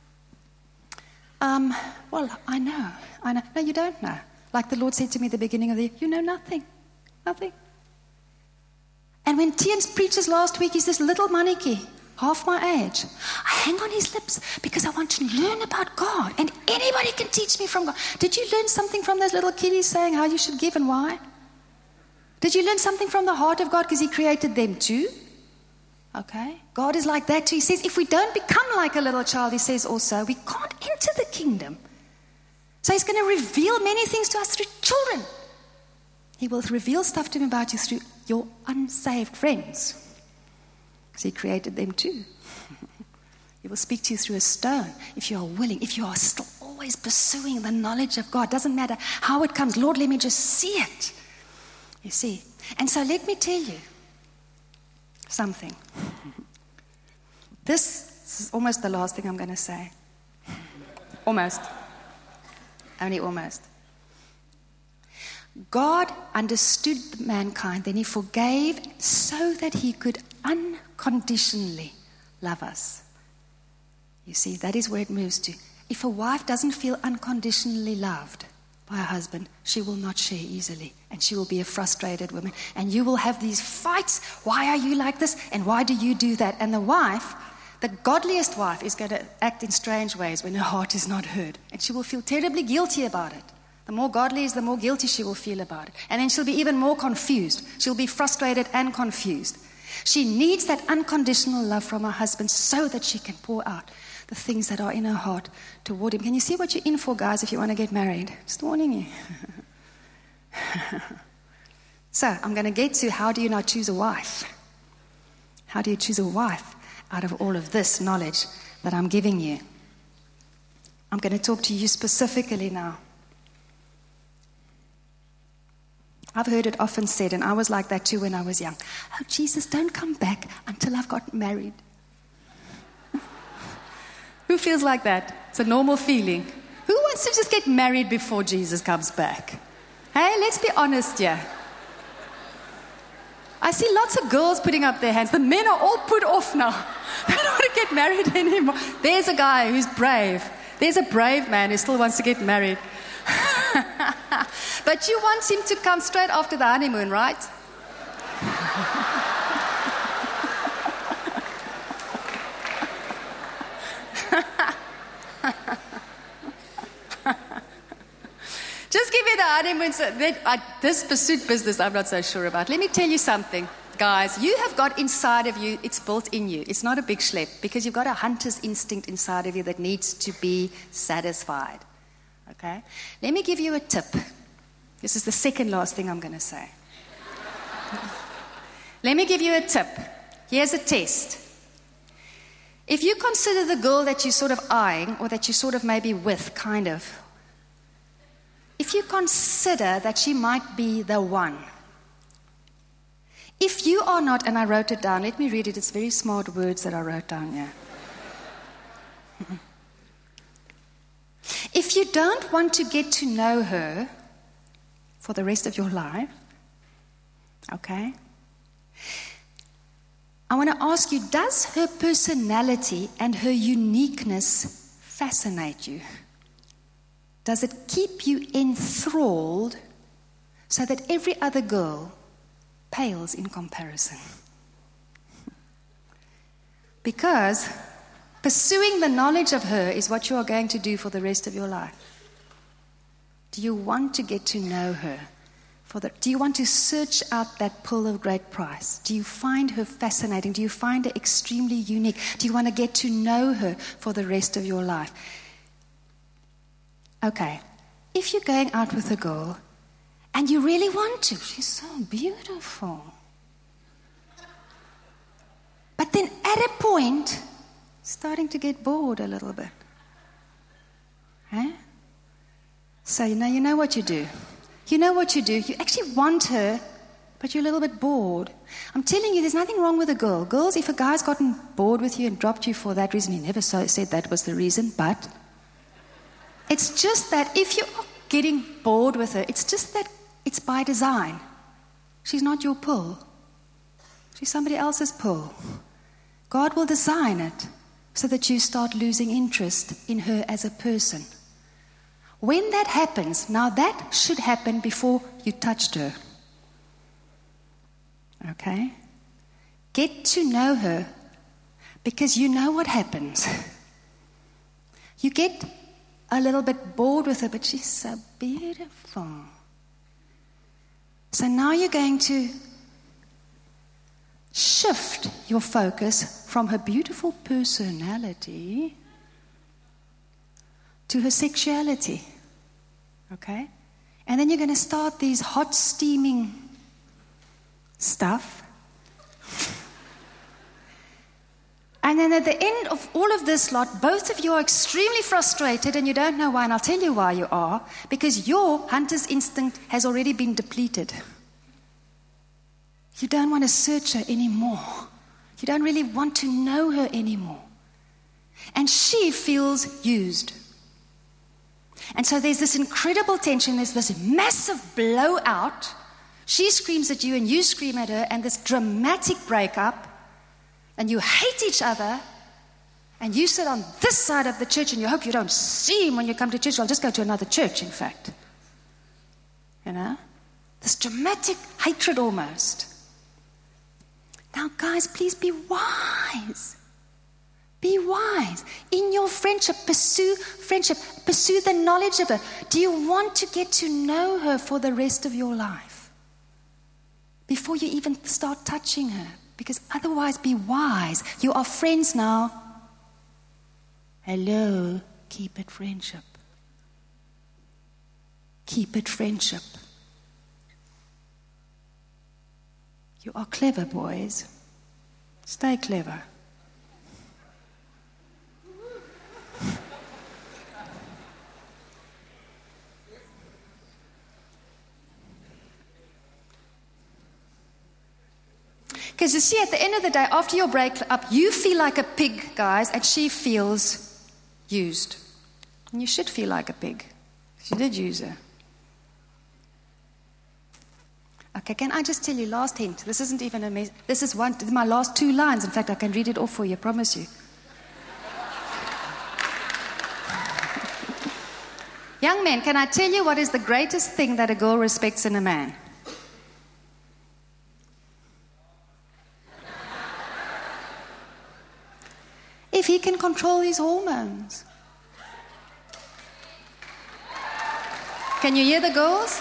um, well, I know. I know. No, you don't know. Like the Lord said to me at the beginning of the year, you know nothing. Nothing. And when Tians preaches last week, he's this little maniki, half my age. I hang on his lips because I want to learn about God. And anybody can teach me from God. Did you learn something from those little kiddies saying how you should give and why? Did you learn something from the heart of God because he created them too? Okay. God is like that too. He says if we don't become like a little child, he says also, we can't enter the kingdom. So he's going to reveal many things to us through children. He will reveal stuff to me about you through your unsaved friends. Because he created them too. He will speak to you through a stone if you are willing, if you are still always pursuing the knowledge of God. Doesn't matter how it comes. Lord, let me just see it. You see. And so let me tell you something. This is almost the last thing I'm going to say. Almost. Only almost. God understood mankind, then he forgave so that he could unconditionally love us. You see, that is where it moves to. If a wife doesn't feel unconditionally loved by her husband, she will not share easily, and she will be a frustrated woman. And you will have these fights. Why are you like this? And why do you do that? And the wife, the godliest wife, is going to act in strange ways when her heart is not heard. And she will feel terribly guilty about it. The more godly is, the more guilty she will feel about it. And then she'll be even more confused. She'll be frustrated and confused. She needs that unconditional love from her husband so that she can pour out the things that are in her heart toward him. Can you see what you're in for, guys, if you want to get married? Just warning you. So, I'm going to get to how do you now choose a wife? How do you choose a wife out of all of this knowledge that I'm giving you? I'm going to talk to you specifically now. I've heard it often said, and I was like that too when I was young. Oh, Jesus, don't come back until I've got married. Who feels like that? It's a normal feeling. Who wants to just get married before Jesus comes back? Hey, let's be honest here. I see lots of girls putting up their hands. The men are all put off now. They don't want to get married anymore. There's a guy who's brave. There's a brave man who still wants to get married. But you want him to come straight after the honeymoon, right? Just give me the honeymoon. So that, I, this pursuit business, I'm not so sure about. Let me tell you something, guys. You have got inside of you, it's built in you. It's not a big schlep, because you've got a hunter's instinct inside of you that needs to be satisfied. Okay? Let me give you a tip. This is the second last thing I'm going to say. Let me give you a tip. Here's a test. If you consider the girl that you're sort of eyeing, or that you're sort of maybe with, kind of, if you consider that she might be the one, if you are not, and I wrote it down, let me read it, it's very smart words that I wrote down here. If you don't want to get to know her for the rest of your life, okay, I want to ask you, does her personality and her uniqueness fascinate you? Does it keep you enthralled so that every other girl pales in comparison? Because pursuing the knowledge of her is what you are going to do for the rest of your life. Do you want to get to know her? For the, do you want to search out that pearl of great price? Do you find her fascinating? Do you find her extremely unique? Do you want to get to know her for the rest of your life? Okay, if you're going out with a girl and you really want to, she's so beautiful. But then at a point, starting to get bored a little bit. Huh? So you know, you know what you do. You know what you do. You actually want her, but you're a little bit bored. I'm telling you, there's nothing wrong with a girl. Girls, if a guy's gotten bored with you and dropped you for that reason, he never so, said that was the reason, but it's just that if you are getting bored with her, it's just that it's by design. She's not your pull. She's somebody else's pull. God will design it so that you start losing interest in her as a person. When that happens, now that should happen before you touched her. Okay? Get to know her, because you know what happens. You get a little bit bored with her, but she's so beautiful. So now you're going to shift your focus from her beautiful personality to her sexuality. Okay? And then you're going to start these hot, steaming stuff. And then at the end of all of this lot, both of you are extremely frustrated and you don't know why. And I'll tell you why you are. Because your hunter's instinct has already been depleted. You don't want to search her anymore. You don't really want to know her anymore. And she feels used. And so there's this incredible tension, there's this massive blowout. She screams at you and you scream at her, and this dramatic breakup, and you hate each other, and you sit on this side of the church and you hope you don't see him when you come to church. I'll just go to another church, in fact. You know? This dramatic hatred almost. Now, guys, please be wise. Be wise. In your friendship, pursue friendship. Pursue the knowledge of her. Do you want to get to know her for the rest of your life? Before you even start touching her. Because otherwise, be wise. You are friends now. Hello. Keep it friendship. Keep it friendship. You are clever, boys. Stay clever. Because you see, at the end of the day, after your breakup, you feel like a pig, guys, and she feels used. And you should feel like a pig. She did use her. Okay, can I just tell you, last hint. This isn't even a mess. This is one, my last two lines. In fact, I can read it off for you, I promise you. Young men, can I tell you what is the greatest thing that a girl respects in a man? If he can control his hormones. Can you hear the girls?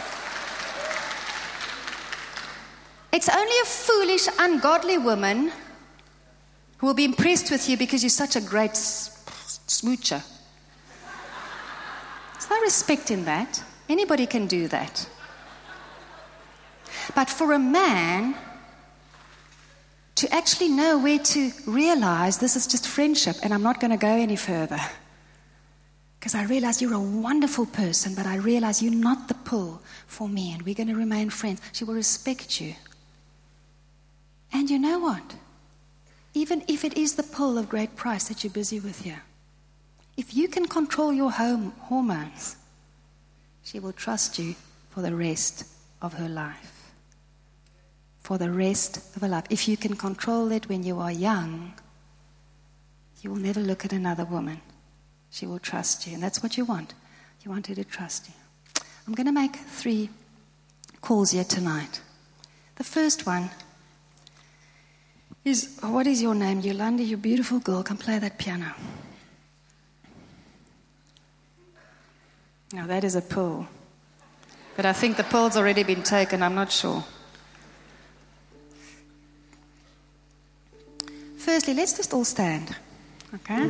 It's only a foolish, ungodly woman who will be impressed with you because you're such a great smoocher. There's no respect in that. Anybody can do that. But for a man to actually know where to realize this is just friendship and I'm not going to go any further. Because I realize you're a wonderful person, but I realize you're not the pull for me and we're going to remain friends. She will respect you. And you know what? Even if it is the pull of great price that you're busy with here, if you can control your home hormones, she will trust you for the rest of her life. For the rest of her life. If you can control it when you are young, you will never look at another woman. She will trust you. And that's what you want. You want her to trust you. I'm going to make three calls here tonight. The first one is, what is your name? Yolanda, you beautiful girl. Come play that piano. Now that is a pull. But I think the pill's already been taken. I'm not sure. Firstly, let's just all stand. Okay?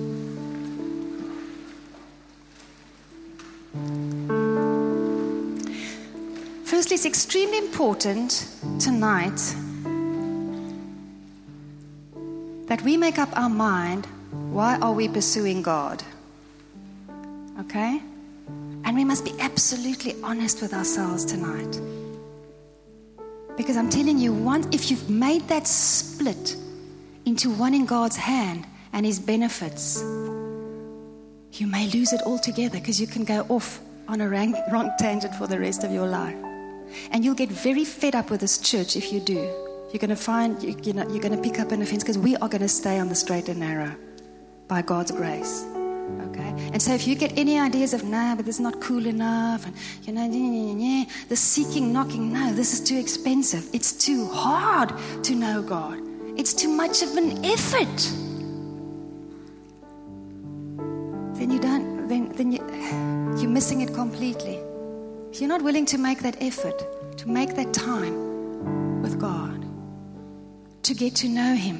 Firstly, it's extremely important tonight that we make up our mind, why are we pursuing God? Okay? And we must be absolutely honest with ourselves tonight. Because I'm telling you, once, if you've made that split into wanting God's hand and His benefits, you may lose it altogether because you can go off on a wrong, wrong tangent for the rest of your life. And you'll get very fed up with this church if you do. You're going to find, you, you know, you're going to pick up an offense because we are going to stay on the straight and narrow by God's grace. Okay? And so if you get any ideas of, nah, but this is not cool enough, and, you know, yeah, yeah, yeah, the seeking, knocking, no, this is too expensive. It's too hard to know God. It's too much of an effort. Then you don't, then, then you, you're missing it completely. If you're not willing to make that effort, to make that time with God, to get to know Him,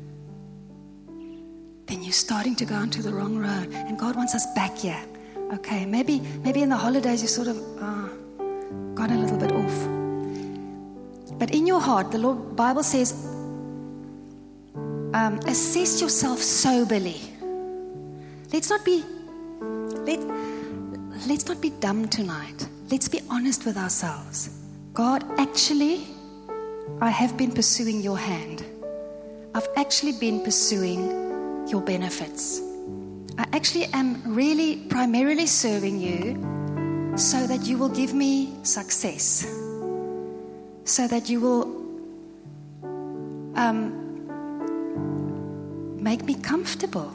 then you're starting to go onto the wrong road. And God wants us back here. Okay, maybe maybe in the holidays you sort of uh, got a little bit off. But in your heart, the Lord Bible says, um, assess yourself soberly. Let's not be let, let's not be dumb tonight. Let's be honest with ourselves. God, actually, I have been pursuing your hand. I've actually been pursuing your benefits. I actually am really primarily serving you so that you will give me success, so that you will um, make me comfortable,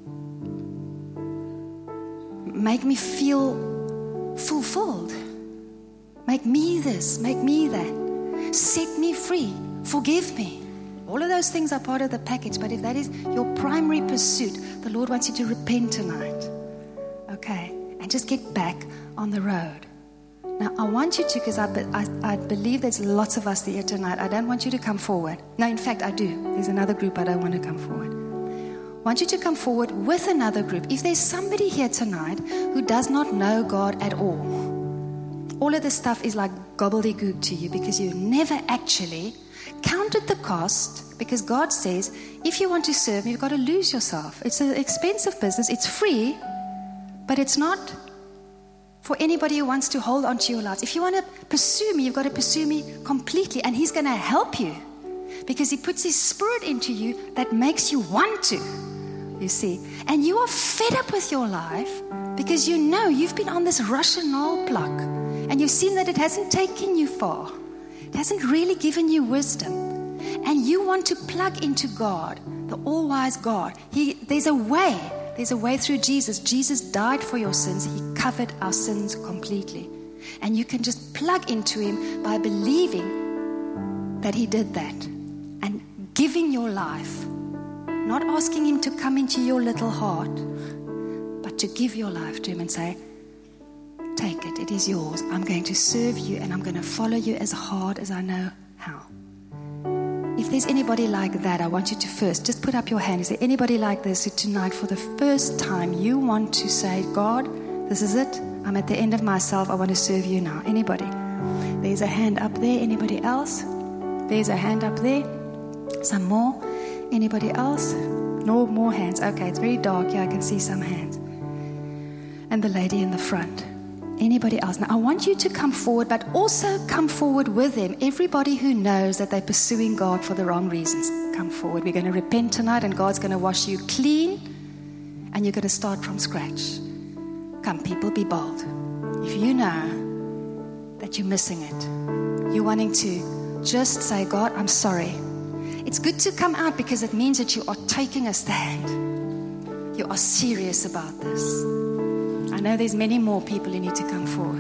make me feel fulfilled, make me this, make me that, set me free, forgive me. All of those things are part of the package, but if that is your primary pursuit, the Lord wants you to repent tonight. Okay? And just get back on the road. Now, I want you to, because I, I, I believe there's lots of us here tonight. I don't want you to come forward. No, in fact, I do. There's another group I don't want to come forward. I want you to come forward with another group. If there's somebody here tonight who does not know God at all, all of this stuff is like gobbledygook to you because you never actually counted the cost, because God says if you want to serve me, you've got to lose yourself. It's an expensive business. It's free, but it's not for anybody who wants to hold on to your lives. If you want to pursue me, you've got to pursue me completely, and He's going to help you because He puts His Spirit into you that makes you want to, you see. And you are fed up with your life because you know you've been on this Russian knoll pluck and you've seen that it hasn't taken you far. It hasn't really given you wisdom. And you want to plug into God, the all-wise God. He, there's a way. There's a way through Jesus. Jesus died for your sins. He covered our sins completely. And you can just plug into Him by believing that He did that. And giving your life. Not asking Him to come into your little heart, but to give your life to Him and say, take it, it is yours. I'm going to serve you and I'm going to follow you as hard as I know how. If there's anybody like that, I want you to first just put up your hand. Is there anybody like this who tonight for the first time you want to say, God, this is it. I'm at the end of myself. I want to serve you now. Anybody? There's a hand up there. Anybody else? There's a hand up there. Some more. Anybody else? No more hands. Okay, it's very dark here. I can see some hands. And the lady in the front. Anybody else? Now, I want you to come forward, but also come forward with them. Everybody who knows that they're pursuing God for the wrong reasons, come forward. We're going to repent tonight, and God's going to wash you clean, and you're going to start from scratch. Come, people, be bold. If you know that you're missing it, you're wanting to just say, God, I'm sorry. It's good to come out because it means that you are taking a stand. You are serious about this. I know there's many more people who need to come forward.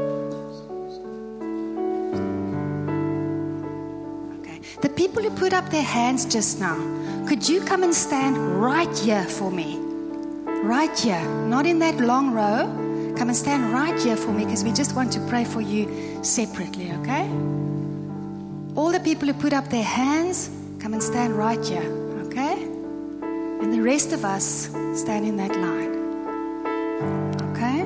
Okay. The people who put up their hands just now, could you come and stand right here for me? Right here. Not in that long row. come and stand right here for me because we just want to pray for you separately, okay? All the people who put up their hands, come and stand right here, okay? And the rest of us stand in that line, okay?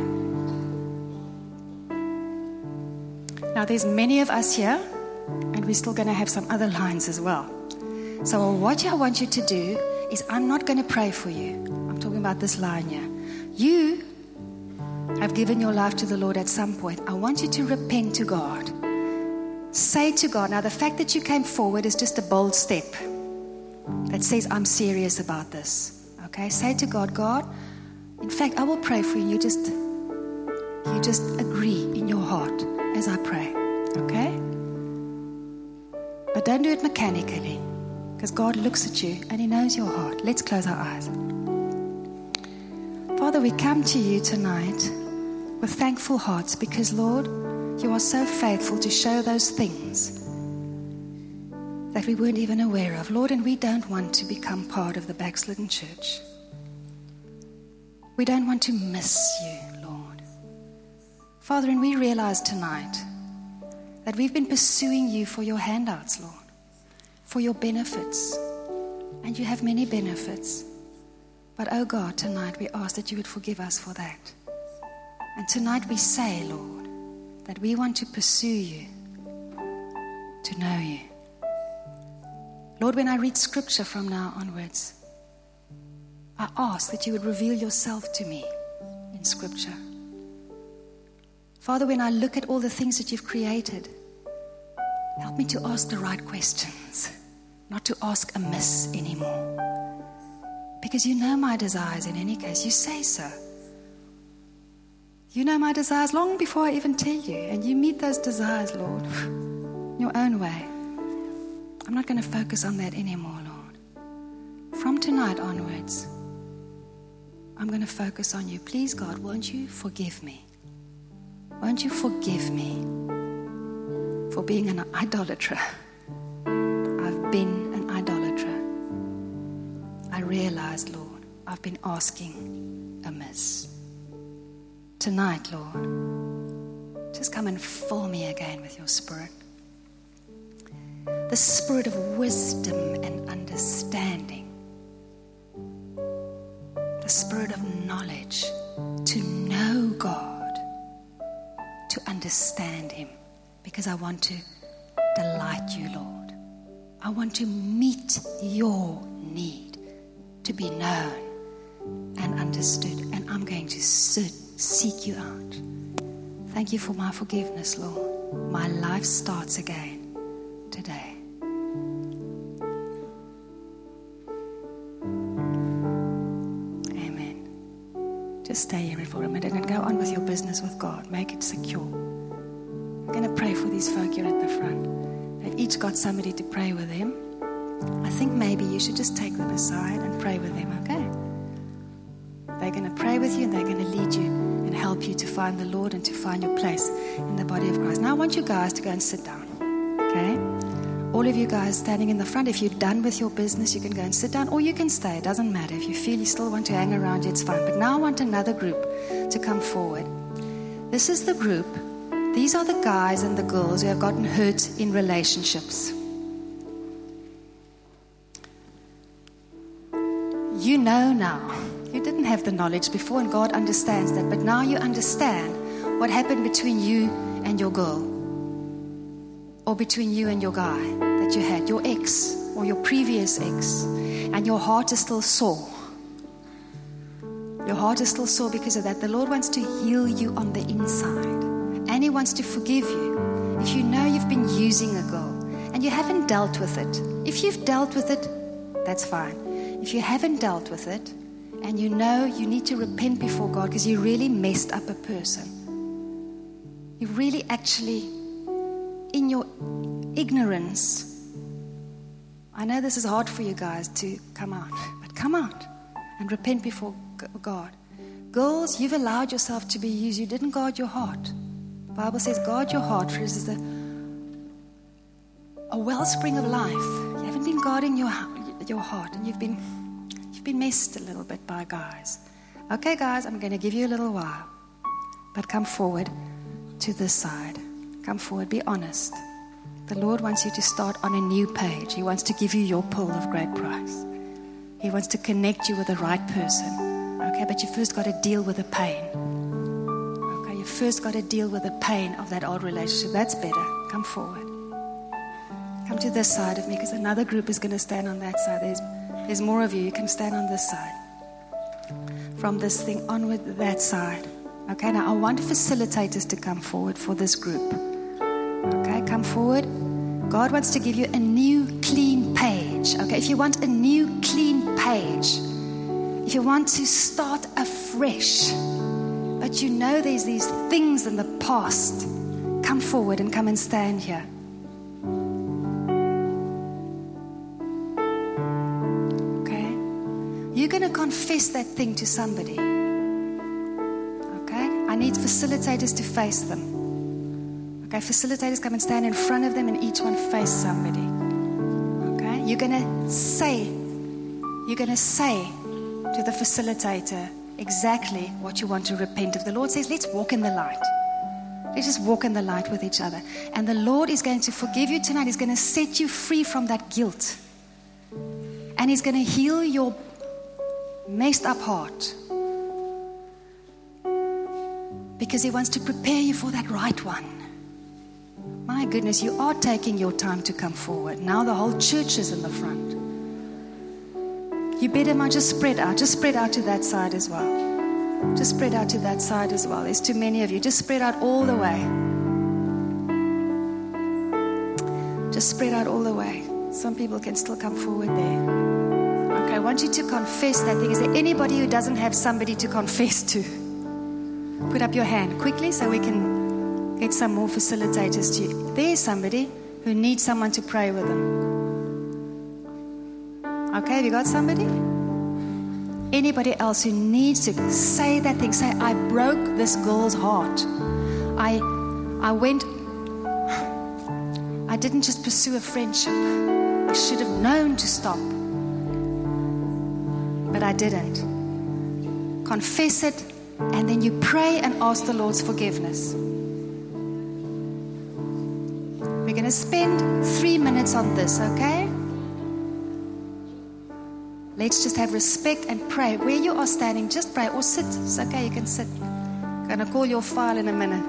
Now there's many of us here, and we're still going to have some other lines as well. So what I want you to do is, I'm not going to pray for you. I'm talking about this line here. You have given your life to the Lord at some point. I want you to repent to God. Say to God, now the fact that you came forward is just a bold step that says, I'm serious about this. Okay, say to God, God, in fact, I will pray for you. You just, you just agree in your heart as I pray. Okay? But don't do it mechanically, because God looks at you and He knows your heart. Let's close our eyes. Father, we come to you tonight with thankful hearts because, Lord, you are so faithful to show those things that we weren't even aware of. Lord, and we don't want to become part of the backslidden church. We don't want to miss you, Lord. Father, and we realize tonight that we've been pursuing you for your handouts, Lord, for your benefits. And you have many benefits. But, oh God, tonight we ask that you would forgive us for that. And tonight we say, Lord, that we want to pursue you, to know you. Lord, when I read scripture from now onwards, I ask that you would reveal yourself to me in scripture. Father, when I look at all the things that you've created, help me to ask the right questions, not to ask amiss anymore. Because you know my desires in any case. You say so. You know my desires long before I even tell you. And you meet those desires, Lord, in your own way. I'm not going to focus on that anymore, Lord. From tonight onwards, I'm going to focus on you. Please, God, won't you forgive me? Won't you forgive me for being an idolater? I've been an idolater. I realized, Lord, I've been asking amiss. Tonight, Lord, just come and fill me again with your Spirit. The Spirit of wisdom and understanding. The Spirit of knowledge to know God, to understand Him, because I want to delight you, Lord. I want to meet your need to be known and understood, and I'm going to sit, seek you out. Thank you for my forgiveness, Lord. My life starts again today. Amen. Just stay here for a minute and go on with your business with God. Make it secure. I'm going to pray for these folk here at the front. They've each got somebody to pray with them. I think maybe you should just take them aside and pray with them, okay? They're going to pray with you and they're going to lead you and help you to find the Lord and to find your place in the body of Christ. Now I want you guys to go and sit down, okay? All of you guys standing in the front, if you're done with your business, you can go and sit down, or you can stay. It doesn't matter. If you feel you still want to hang around, it's fine. But now I want another group to come forward. This is the group. These are the guys and the girls who have gotten hurt in relationships. You know now. You didn't have the knowledge before, and God understands that. But now you understand what happened between you and your girl, or between you and your guy that you had, your ex or your previous ex, and your heart is still sore. Your heart is still sore because of that. The Lord wants to heal you on the inside, and He wants to forgive you. If you know you've been using a girl and you haven't dealt with it, if you've dealt with it, that's fine. If you haven't dealt with it, and you know you need to repent before God because you really messed up a person, you really actually, in your ignorance, I know this is hard for you guys to come out, but come out and repent before God. Girls, you've allowed yourself to be used. You didn't guard your heart. The Bible says guard your heart, for it is a, a wellspring of life. You haven't been guarding your your heart, and you've been you've been messed a little bit by guys. Okay, guys, I'm going to give you a little while. But come forward to this side. Come forward, be honest. The Lord wants you to start on a new page. He wants to give you your pearl of great price. He wants to connect you with the right person. Okay, but you first got to deal with the pain. Okay, you first got to deal with the pain of that old relationship. That's better. Come forward. Come to this side of me, because another group is going to stand on that side. There's, there's more of you. You can stand on this side. From this thing onward, that side. Okay, now I want facilitators to come forward for this group. Okay, come forward. God wants to give you a new, clean page. Okay, if you want a new, clean page, if you want to start afresh, but you know there's these things in the past, come forward and come and stand here. Okay, you're going to confess that thing to somebody. Okay, I need facilitators to face them. Okay, facilitators, come and stand in front of them and each one face somebody. Okay, you're going to say, you're going to say to the facilitator exactly what you want to repent of. The Lord says, let's walk in the light. Let's just walk in the light with each other. And the Lord is going to forgive you tonight. He's going to set you free from that guilt. And He's going to heal your messed up heart. Because He wants to prepare you for that right one. My goodness, you are taking your time to come forward. Now the whole church is in the front. You better not just spread out. Just spread out to that side as well. Just spread out to that side as well. There's too many of you. Just spread out all the way. Just spread out all the way. Some people can still come forward there. Okay, I want you to confess that thing. Is there anybody who doesn't have somebody to confess to? Put up your hand quickly so we can get some more facilitators to you. There's somebody who needs someone to pray with them. Okay, have you got somebody? Anybody else who needs to say that thing? Say, I broke this girl's heart. I, I went, I didn't just pursue a friendship. I should have known to stop. But I didn't. Confess it, and then you pray and ask the Lord's forgiveness. We're going to spend three minutes on this, okay? Let's just have respect and pray. Where you are standing, just pray or sit. It's okay, you can sit. I'm going to call your file in a minute.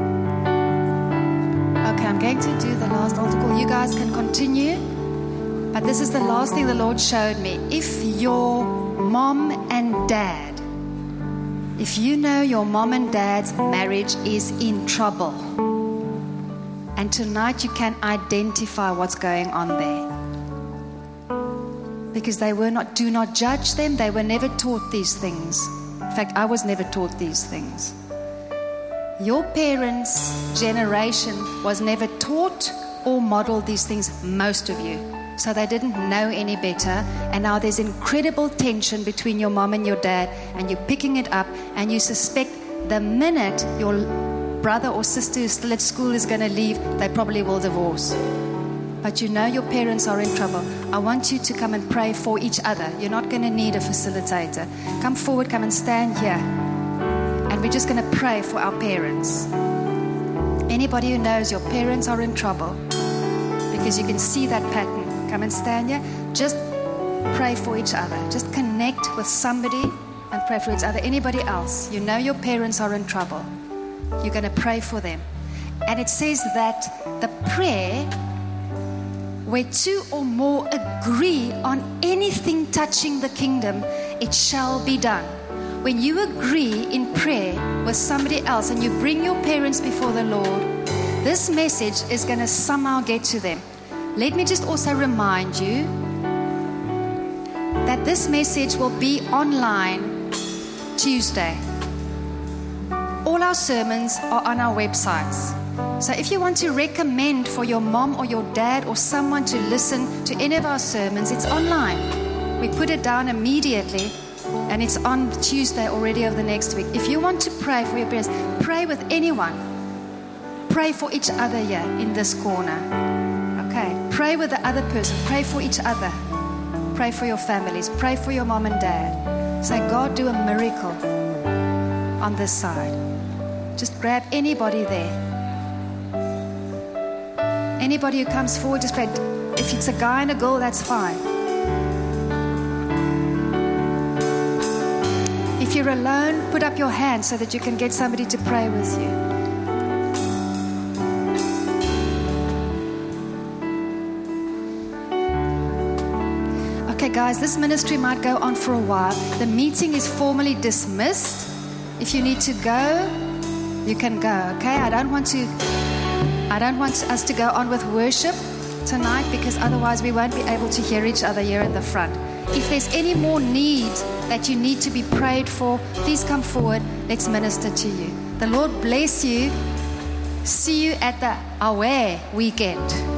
going to do the last altar call. You guys can continue. But this is the last thing the Lord showed me. If your mom and dad, if you know your mom and dad's marriage is in trouble, and tonight you can identify what's going on there. Because they were not, do not judge them. They were never taught these things. In fact, I was never taught these things. Your parents' generation was never taught or modeled these things, most of you. So they didn't know any better. And now there's incredible tension between your mom and your dad, and you're picking it up, and you suspect the minute your brother or sister who's still at school is going to leave, they probably will divorce. But you know your parents are in trouble. I want you to come and pray for each other. You're not going to need a facilitator. Come forward, come and stand here. And we're just going to pray for our parents. Anybody who knows your parents are in trouble, because you can see that pattern, come and stand here. Just pray for each other. Just connect with somebody and pray for each other. Anybody else, you know your parents are in trouble. You're going to pray for them. And it says that the prayer where two or more agree on anything touching the kingdom, it shall be done. When you agree in prayer with somebody else and you bring your parents before the Lord, this message is going to somehow get to them. Let me just also remind you that this message will be online Tuesday. All our sermons are on our websites. So if you want to recommend for your mom or your dad or someone to listen to any of our sermons, it's online. We put it down immediately, and it's on Tuesday already of the next week. If you want to pray for your parents, pray with anyone. Pray for each other here in this corner. Okay, pray with the other person. Pray for each other. Pray for your families. Pray for your mom and dad. Say, God, do a miracle on this side. Just grab anybody there. Anybody who comes forward, just pray. If it's a guy and a girl, that's fine. If you're alone, put up your hand so that you can get somebody to pray with you. Okay, guys, this ministry might go on for a while. The meeting is formally dismissed. If you need to go, you can go, okay? I don't want to I don't want us to go on with worship tonight, because otherwise we won't be able to hear each other here in the front. If there's any more need that you need to be prayed for, please come forward. Let's minister to you. The Lord bless you. See you at the Aware weekend.